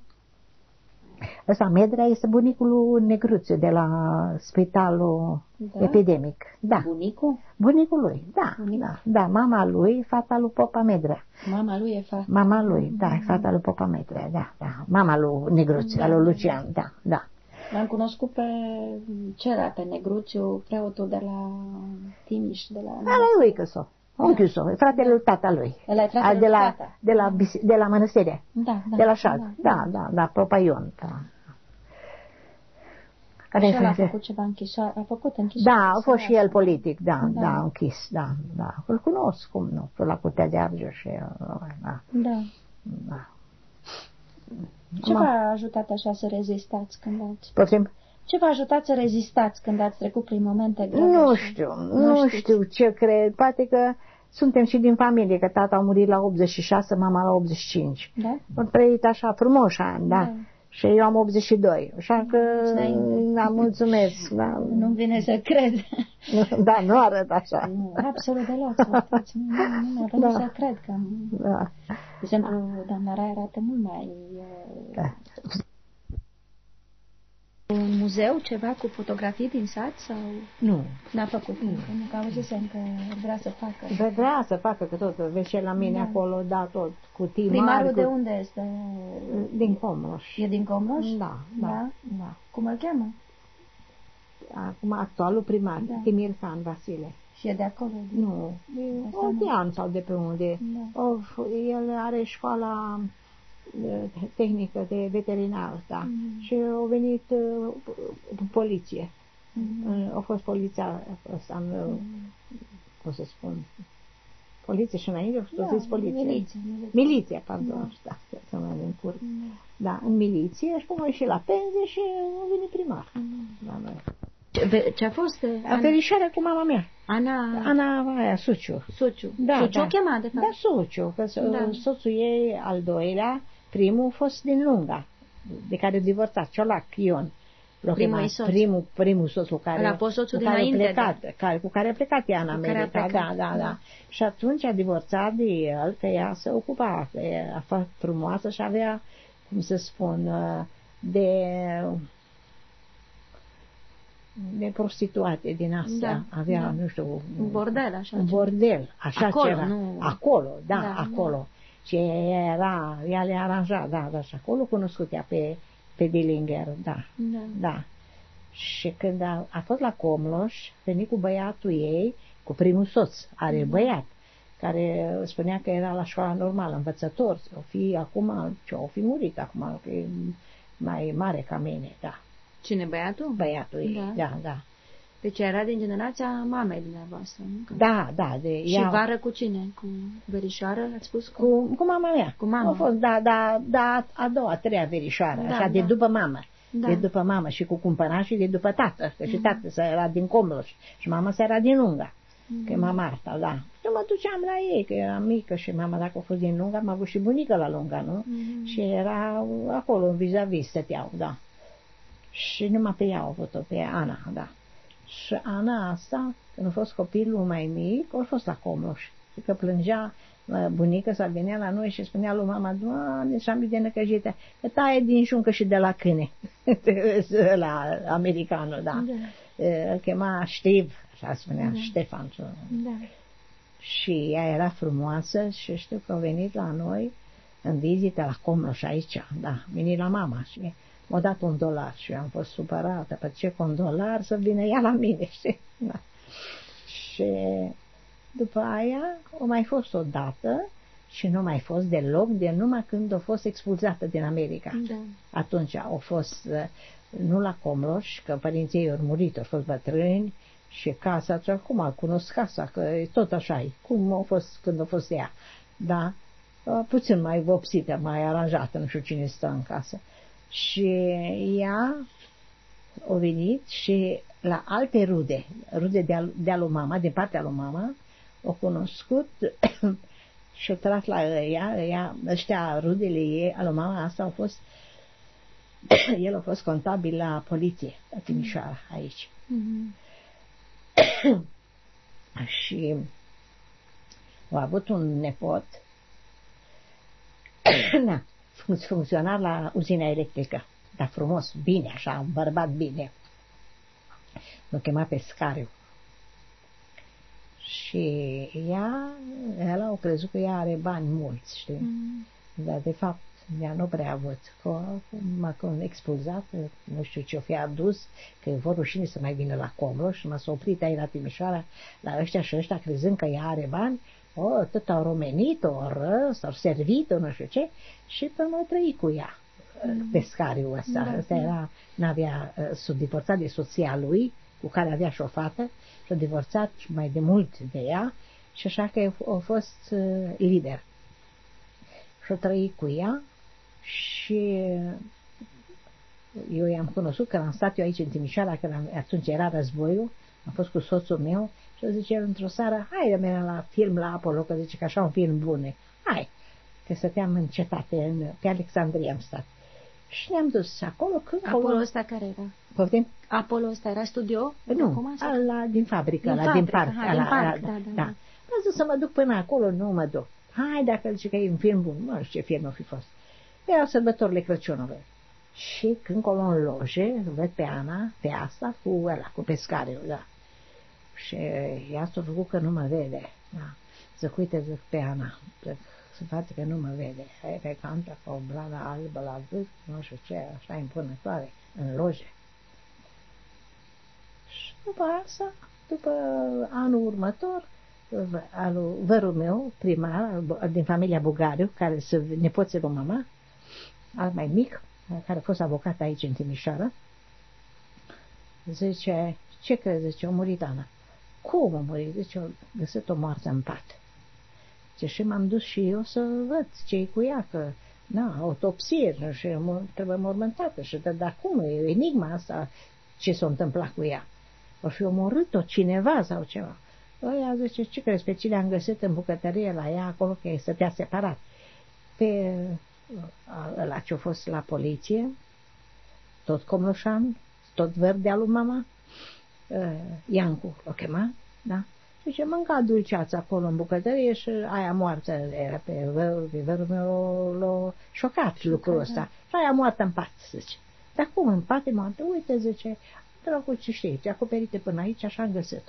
ăsta Medrea este bunicul lui Negruțiu de la spitalul da? epidemic. Da. Bunicul? Bunicul lui, da, Bunicul. da, da, mama lui, fata lui Popa Medrea. Mama lui e fata? Mama lui, mm-hmm. da, e fata lui Popa Medrea, da, da, mama lui Negruțiu, da, lui Lucian, da, da. L-am cunoscut pe celălalt, pe Negruțiu, preotul de la Timiș, de la... Ala lui că s-o. Unchiul da. Fratele lui tata lui. Ăla e fratele de la, lui tata. De la, de la mănăstire. Da, da. De la Șad. Da, da, da, da, Popa Ion. Da. Și el a făcut ceva închisoare, a făcut închisoare. Da, a fost și el politic, da, da, da, închis, da, da. Îl cunosc, cum nu, pe la Cutea de Argeș și da. Da. Da. Ce v-a ajutat așa să rezistați când ați... Poftim? Ce v-a ajutat să rezistați când ați trecut prin momente grave? Nu știu, nu, nu știu ce cred, poate că suntem și din familie, că tata a murit la optzeci și șase, mama la optzeci și cinci. Da? Am trăit așa frumos ani, da. da. Și eu am optzeci și doi, așa că da, mulțumesc. Da. Nu-mi vine să cred. Da, nu arăt așa. Nu, absolut deloc. Nu, nu, nu, da. să cred că... Da. De exemplu, doamna Rai arată mult mai... Da. Un muzeu, ceva cu fotografii din sat sau... Nu. N-a făcut, nu. Pentru că auzisem că vrea să facă. Vrea să facă, că tot, vezi ce la mine da. Acolo, da, tot, cutii Primarul mari. de cu... unde este? Din Comroș. E din Comroș? Da, da, da. da. Cum îl cheamă? Acum, actualul primar, da. Timircan Vasile. Și e de acolo? De... Nu, de Odean sau de pe unde. Da. O, el are școala tehnică de veterinar, da. Mm-hmm. Și a venit uh, poliție. Mm-hmm. A fost poliția ăsta, mm-hmm. cum să spun, poliție și înainte a fost da, zis poliție. Miliție. Miliție, pardon, da, da să mă în cur. Mm-hmm. Da, în miliție și până a ieșit la pensie și a venit primar. Mm-hmm. Da, ce, ce a fost? A verișoară cu mama mea. Ana... Ana aia, Suciu. Suciu. Da, Suciu da. o chema, de fapt. Da, Suciu, că da. Soțul ei, al doilea, primul, a fost din Lunga, de care a divorțat, Ciolac Ion. Primul soț. Primul, primul soț cu care, a fost soțul cu care dinainte, plecat, da. care, cu care a plecat ea în America. Da, da, da, da. Și atunci a divorțat de el, că ea se ocupa, că a fost frumoasă și avea, cum să spun, de... de prostituate din astea. Da, avea, da. nu știu... Un bordel, așa. Un bordel, așa acolo, ceva. Nu... Acolo, da, da acolo. Da. Și era, ea le aranja, da, da, și acolo cunoscut ea pe, pe Dillinger, da, da, da. Și când a, a fost la Comloș, veni cu băiatul ei, cu primul soț, are mm-hmm. băiat, care spunea că era la școala normală, învățător, o fi acum, ce o fi murit acum, că e mai mare ca mine, da. Cine, băiatul? Băiatul ei, da, da, da. Deci era din generația mamei dumneavoastră, nu? Da, da. De și ea... vară cu cine? Cu verișoară, ați spus? Cu, cu, cu mama mea. Cu mama. A fost, da, da, da, a doua, a treia verișoară, da, așa, da. De după mamă. Da. De după mamă și cu cumpănașii de după tată, că mm-hmm. și tată să era din Comloș și mama să era din Lunga, mm-hmm. că e mama asta, da. Și mă duceam la ei, că eram mică și mama, dacă a fost din Lunga, am avut și bunică la Lunga, nu? Mm-hmm. Și era acolo, vis-a-vis, stăteau, da. Și numai pe ea au avut-o, pe Ana, da. Și Ana asta, când a fost copilul mai mic, a fost la Comloș. Și că plângea bunica să venea la noi și spunea lui mama, Doamne, și-am de năcăjită, că taie din șuncă și de la câine. La americanul, da. da. Îl chema Steve, așa spunea, da. Ștefan. Da. Și ea era frumoasă și știu că a venit la noi în vizită la Comloș aici, da, a venit la mama și m-a dat un dolar și eu am fost supărată, pe ce cu un dolar să vină ea la mine, știi? Da. Și după aia a mai fost o dată și nu mai fost deloc, de numai când a fost expulzată din America. Da. Atunci a fost, nu la Comloș, că părinții ei au murit, au fost bătrâni și casa, și acum cunosc casa, că e tot așa, cum a fost când a fost ea. Da, puțin mai vopsită, mai aranjată, nu știu cine stă în casă. Și ea a venit și la alte rude, rude de-a, de-a lui mama, de partea lui mama, o cunoscut și a tras la ea, ea, ăștia rudele ei, a lui mama asta au fost, el a fost contabil la poliție, la Timișoara, aici. Mm-hmm. Și a avut un nepot, na, funcționar la uzina electrică, dar frumos, bine, așa, un bărbat bine. L-a chemat pe Scariu. Și ea, ea a crezut că ea are bani mulți, știi? Mm. Dar de fapt ea nu prea a avut. M-a expulzat, nu știu ce o fi adus, că vor rușine să mai vină la Comloș și m-a s-a oprit aici la Timișoara, la ăștia și ăștia, crezând că ea are bani. O, tot au romenit-o, o răs, au servit-o, nu știu ce, și până mai trăi cu ea, mm. pescariul ăsta. Da, ăsta era, n-avea, s-a divorțat de soția lui, cu care avea și o fată, s-a divorțat mai de mult de ea, și așa că a fost uh, liber. Și-a trăit cu ea și eu i-am cunoscut, că am stat eu aici în Timișoara, că atunci era războiul, am fost cu soțul meu, și zice el într-o seară, hai de mine la film la Apollo, că zice că așa un film bun. Hai, că stăteam în cetate, în, pe Alexandria am stat. Și ne-am dus acolo. Când Apollo ăsta care era? Poftim? Apollo ăsta era studio? Nu, la, din fabrică, din, la, fabrică, din parc. aha, la, din parc, la, da, da. da. Am zis să mă duc până acolo, nu mă duc. Hai, dacă zice că e un film bun, nu știu ce film o fi fost. Erau sărbătorile Crăciunului. Și când colo în loje, văd pe Ana, pe asta, cu ăla, cu pescariul, da. Și ea s-a făcut că nu mă vede, da. Zic, uite, zic, pe Ana, zic, să face că nu mă vede. Aia pe cantă, cu o blană albă la vârf, nu știu ce, așa impunătoare, în loje. Și după asta, după anul următor, al vărul meu, primar, din familia Bugariu, care se nepoții lui mama, al mai mic, care a fost avocat aici în Timișoara, zice, ce crezi, zice, a murit Ana. Cum a murit? Zice, a găsit-o moartă în pat. Zice, și m-am dus și eu să văd ce-i cu ea, că, na, autopsie, și trebuie mormântată. Și de, dar cum, e enigma asta, ce s-a întâmplat cu ea? O fi omorât-o cineva sau ceva. Ăia zice, ce crezi, pe cine am găsit în bucătărie la ea, acolo, că stătea separat? Pe ăla ce-a fost la poliție, tot comloșan, tot verde al lui mama, Iancu l-o chema, da? Zice, mânca dulceață acolo în bucătărie și aia moartă era pe vărul, pe vărul meu l-a șocat lucrul ăsta. Și aia moartă în pat, zice. Dar cum în pat e moartă? Uite, zice, dracu, ce știi, te acoperite până aici, așa am găsit-o.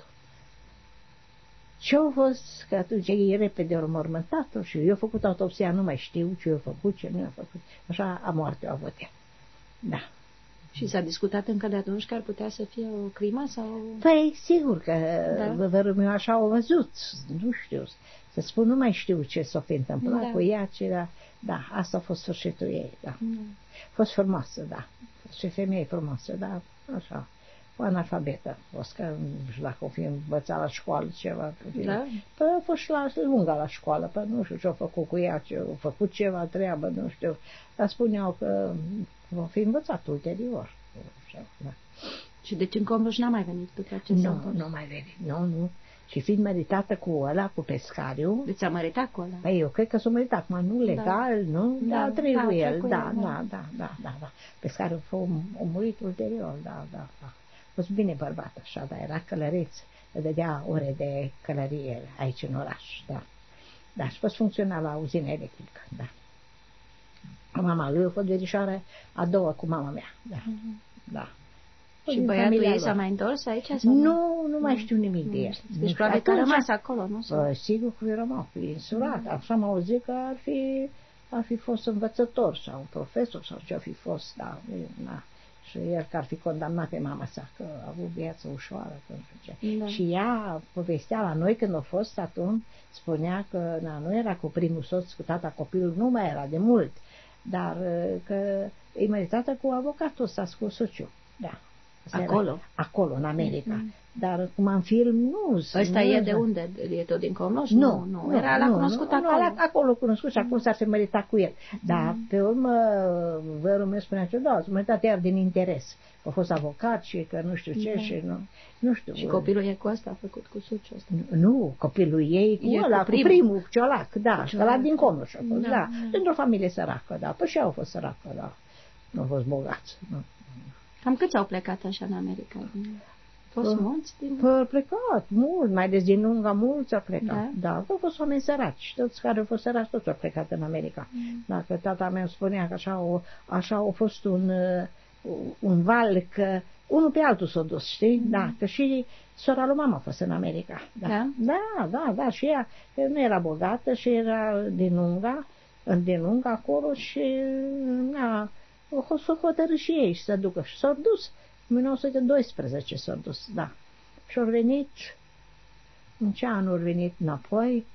Ce-a fost, că atunci ei repede au mormântat-o și eu am făcut autopsia, nu mai știu ce eu făcut, ce nu eu făcut. Așa a moarte o avut ea. Da. Și s-a discutat încă de atunci că ar putea să fie o crimă sau... Păi, sigur că da. vărul meu așa au văzut, nu știu, să spun, nu mai știu ce s-a fi întâmplat da. cu ea, ce era, da, asta a fost sfârșitul ei, da. da. A fost frumoasă, da, și femeie frumoasă, da, așa, o analfabetă, o să, nu știu dacă o fi învățat la școală ceva, da. Păi a fost la lungă la școală, păi nu știu ce-a făcut cu ea, ce a făcut ceva treabă, nu știu, dar spuneau că va fi învățat ulterior. Da. Și deci în Comloș n-a mai venit după ce s-a întors? Nu, nu mai venit, nu, nu. Și fiind măritată cu ăla, cu pescariu... Deci s-a măritat cu ăla? Păi eu cred că s-a măritat, mă, nu legal, da. nu? Da, da trei cu el, da, da, da, da, da, da, da. Pescariu a murit ulterior, da, da, da. A fost bine bărbat așa, dar era călăreț, îi dădea ore de călărie aici în oraș, da. Da, și a fost funcțional la uzina electrică, da. Mama lui a fost verișoară a doua cu mama mea, da, mm-hmm. da. Și băiatul ei s-a mai întors aici? Sau nu, nu mai știu nimic de el. Deci probabil că a rămas acolo, nu? Bă, sigur că a rămas, e însurat. Mm. Așa m-au auzit că ar fi, ar fi fost învățător sau profesor sau ce ar fi fost, da, da. Și el că ar fi condamnat pe mama sa, că a avut viață ușoară, că nu știu ce. Da. Și ea povestea la noi când a fost atunci, spunea că na, nu era cu primul soț, cu tata copilul, nu mai era de mult, dar că e măritată cu avocatul ăsta, cu sociu, da. Acolo? Era, acolo, în America. Mm-hmm. Dar cum am film, nu. Ăsta nu, e de unde? E tot din Comloș? Nu, nu, nu. Era la cunoscut nu, acolo? Nu, la, acolo cunoscut și acum s-ar fi meritat cu el. Dar mm-hmm. pe urmă, vărul meu spunea că da, s-a meritat iar din interes. A fost avocat și că nu știu ce da. și nu, nu știu. Și copilul e cu asta, a făcut cu suciul ăsta? Nu, copilul ei cu e ăla, cu, primul. cu primul, Ciolac, da, Ciolac. Ăla din Comloș, da, da. da. Dintr-o familie săracă, da, păi și au fost săracă, da. Nu au fost bogați, nu. Cam câți au plecat așa în America? Au fost mulți? Din... Au plecat, mult, mai des din Lunga, mulți au plecat. Da? Da, au fost oameni săraci, toți care au fost săraci, toți au plecat în America. Mm. Dacă tata meu spunea că așa, o, așa a fost un, un val, că unul pe altul s-a dus, știi? Mm. Da, că și sora lui mama a fost în America. Da, da, da, da, da și ea nu era bogată și era din Lunga, din Lunga acolo și na, o să hotărâ și ei și să ducă. Și s-au dus. În nouăsprezece doisprezece s-au dus, da. Și au venit, în ce an au venit înapoi?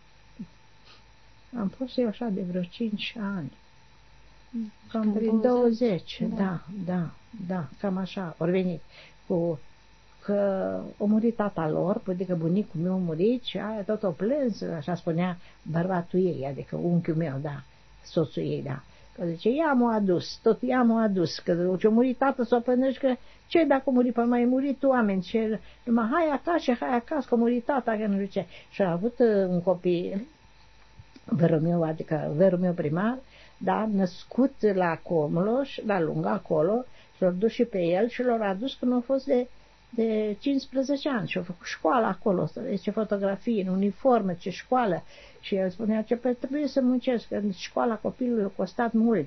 Am fost eu așa de vreo cinci ani. Cam prin douăzeci, da. da, da, da, cam așa. Au venit cu că a murit tata lor, adică bunicul meu a murit și aia tot o plâns, așa spunea bărbatul ei, adică unchiul meu, da, soțul ei, da. Că zice, ea m-a adus, tot ea m-a adus, că ce-a murit tată s-o pândești, că ce dacă a murit, păi mai murit tu oameni, ce, numai hai acasă, hai acasă, că a murit tata, că nu știu ce. Și a avut un copil, vărul meu, adică vărul meu primar, da, născut la Comloș, la Lunga acolo, și l-au dus și pe el și l-au adus când a fost de, de cincisprezece ani și a făcut școală acolo, ce fotografii, în uniformă, ce școală. Și el spunea că trebuie să muncesc, că școala copilului a costat mult.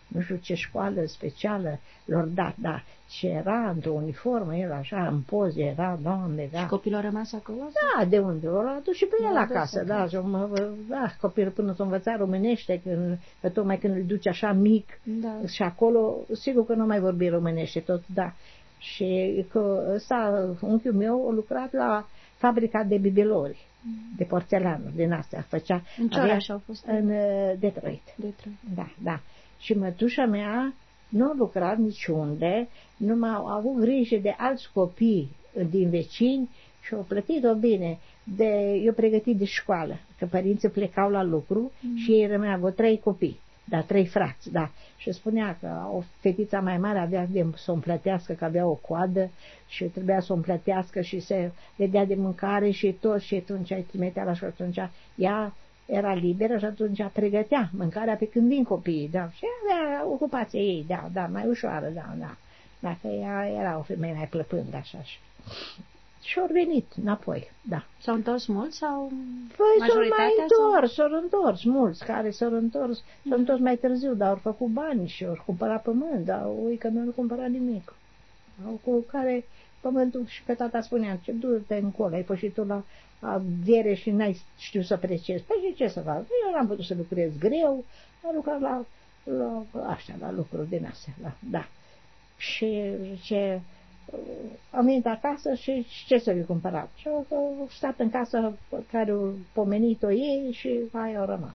nu știu ce școală specială lor dat, da, și era într-o uniformă, el așa, în poze, era, Doamne, da. Și copilul a rămas acolo? Da, de unde? L-a adus și pe el acasă, da, și mă, da, copilul până s-a învățat românește, când, că tocmai când îl duce așa mic, da. Și acolo, sigur că nu mai vorbi românește tot, da. Și că ăsta, unchiul meu a lucrat la fabrica de bibelori, mm. de porțelană, din astea, făcea. În ce oraș au fost? În Detroit. Detroit. Da, da. Și mătușa mea nu a lucrat niciunde, numai au avut grijă de alți copii din vecini și au plătit-o bine. De, eu pregătit de școală, că părinții plecau la lucru mm. și ei rămâneau cu trei copii, da, trei frați, da. Și spunea că o fetița mai mare avea de să o împlătească, că avea o coadă și trebuia să o împlătească și se vedea de mâncare și tot, și atunci îi trimitea la și atunci ea era liberă și atunci pregătea mâncarea pe când vin copiii, da, și avea ocupația ei, da, da, mai ușoară, da, da, dacă ea era o femeie mai plăpândă, așa, și, și au venit înapoi, da. S-au întors mulți sau păi s-au mai întors, s-au întors mulți, care s-au întors, s-au întors mai târziu, dar au făcut bani și au cumpărat pământ, dar ui că nu au cumpărat nimic, au cu care pământul, și pe tata spunea, ce du-te încolo, ai fost și tu la avere și n-ai știut să apreciezi. Păi și ce să fac? Eu n-am putut să lucrez greu, am lucrat la, la, așa, la lucruri din astea, la, da. Și ce, am venit acasă și ce să-i cumpărat? Și au stat în casă care au pomenit-o ei și aia au rămas.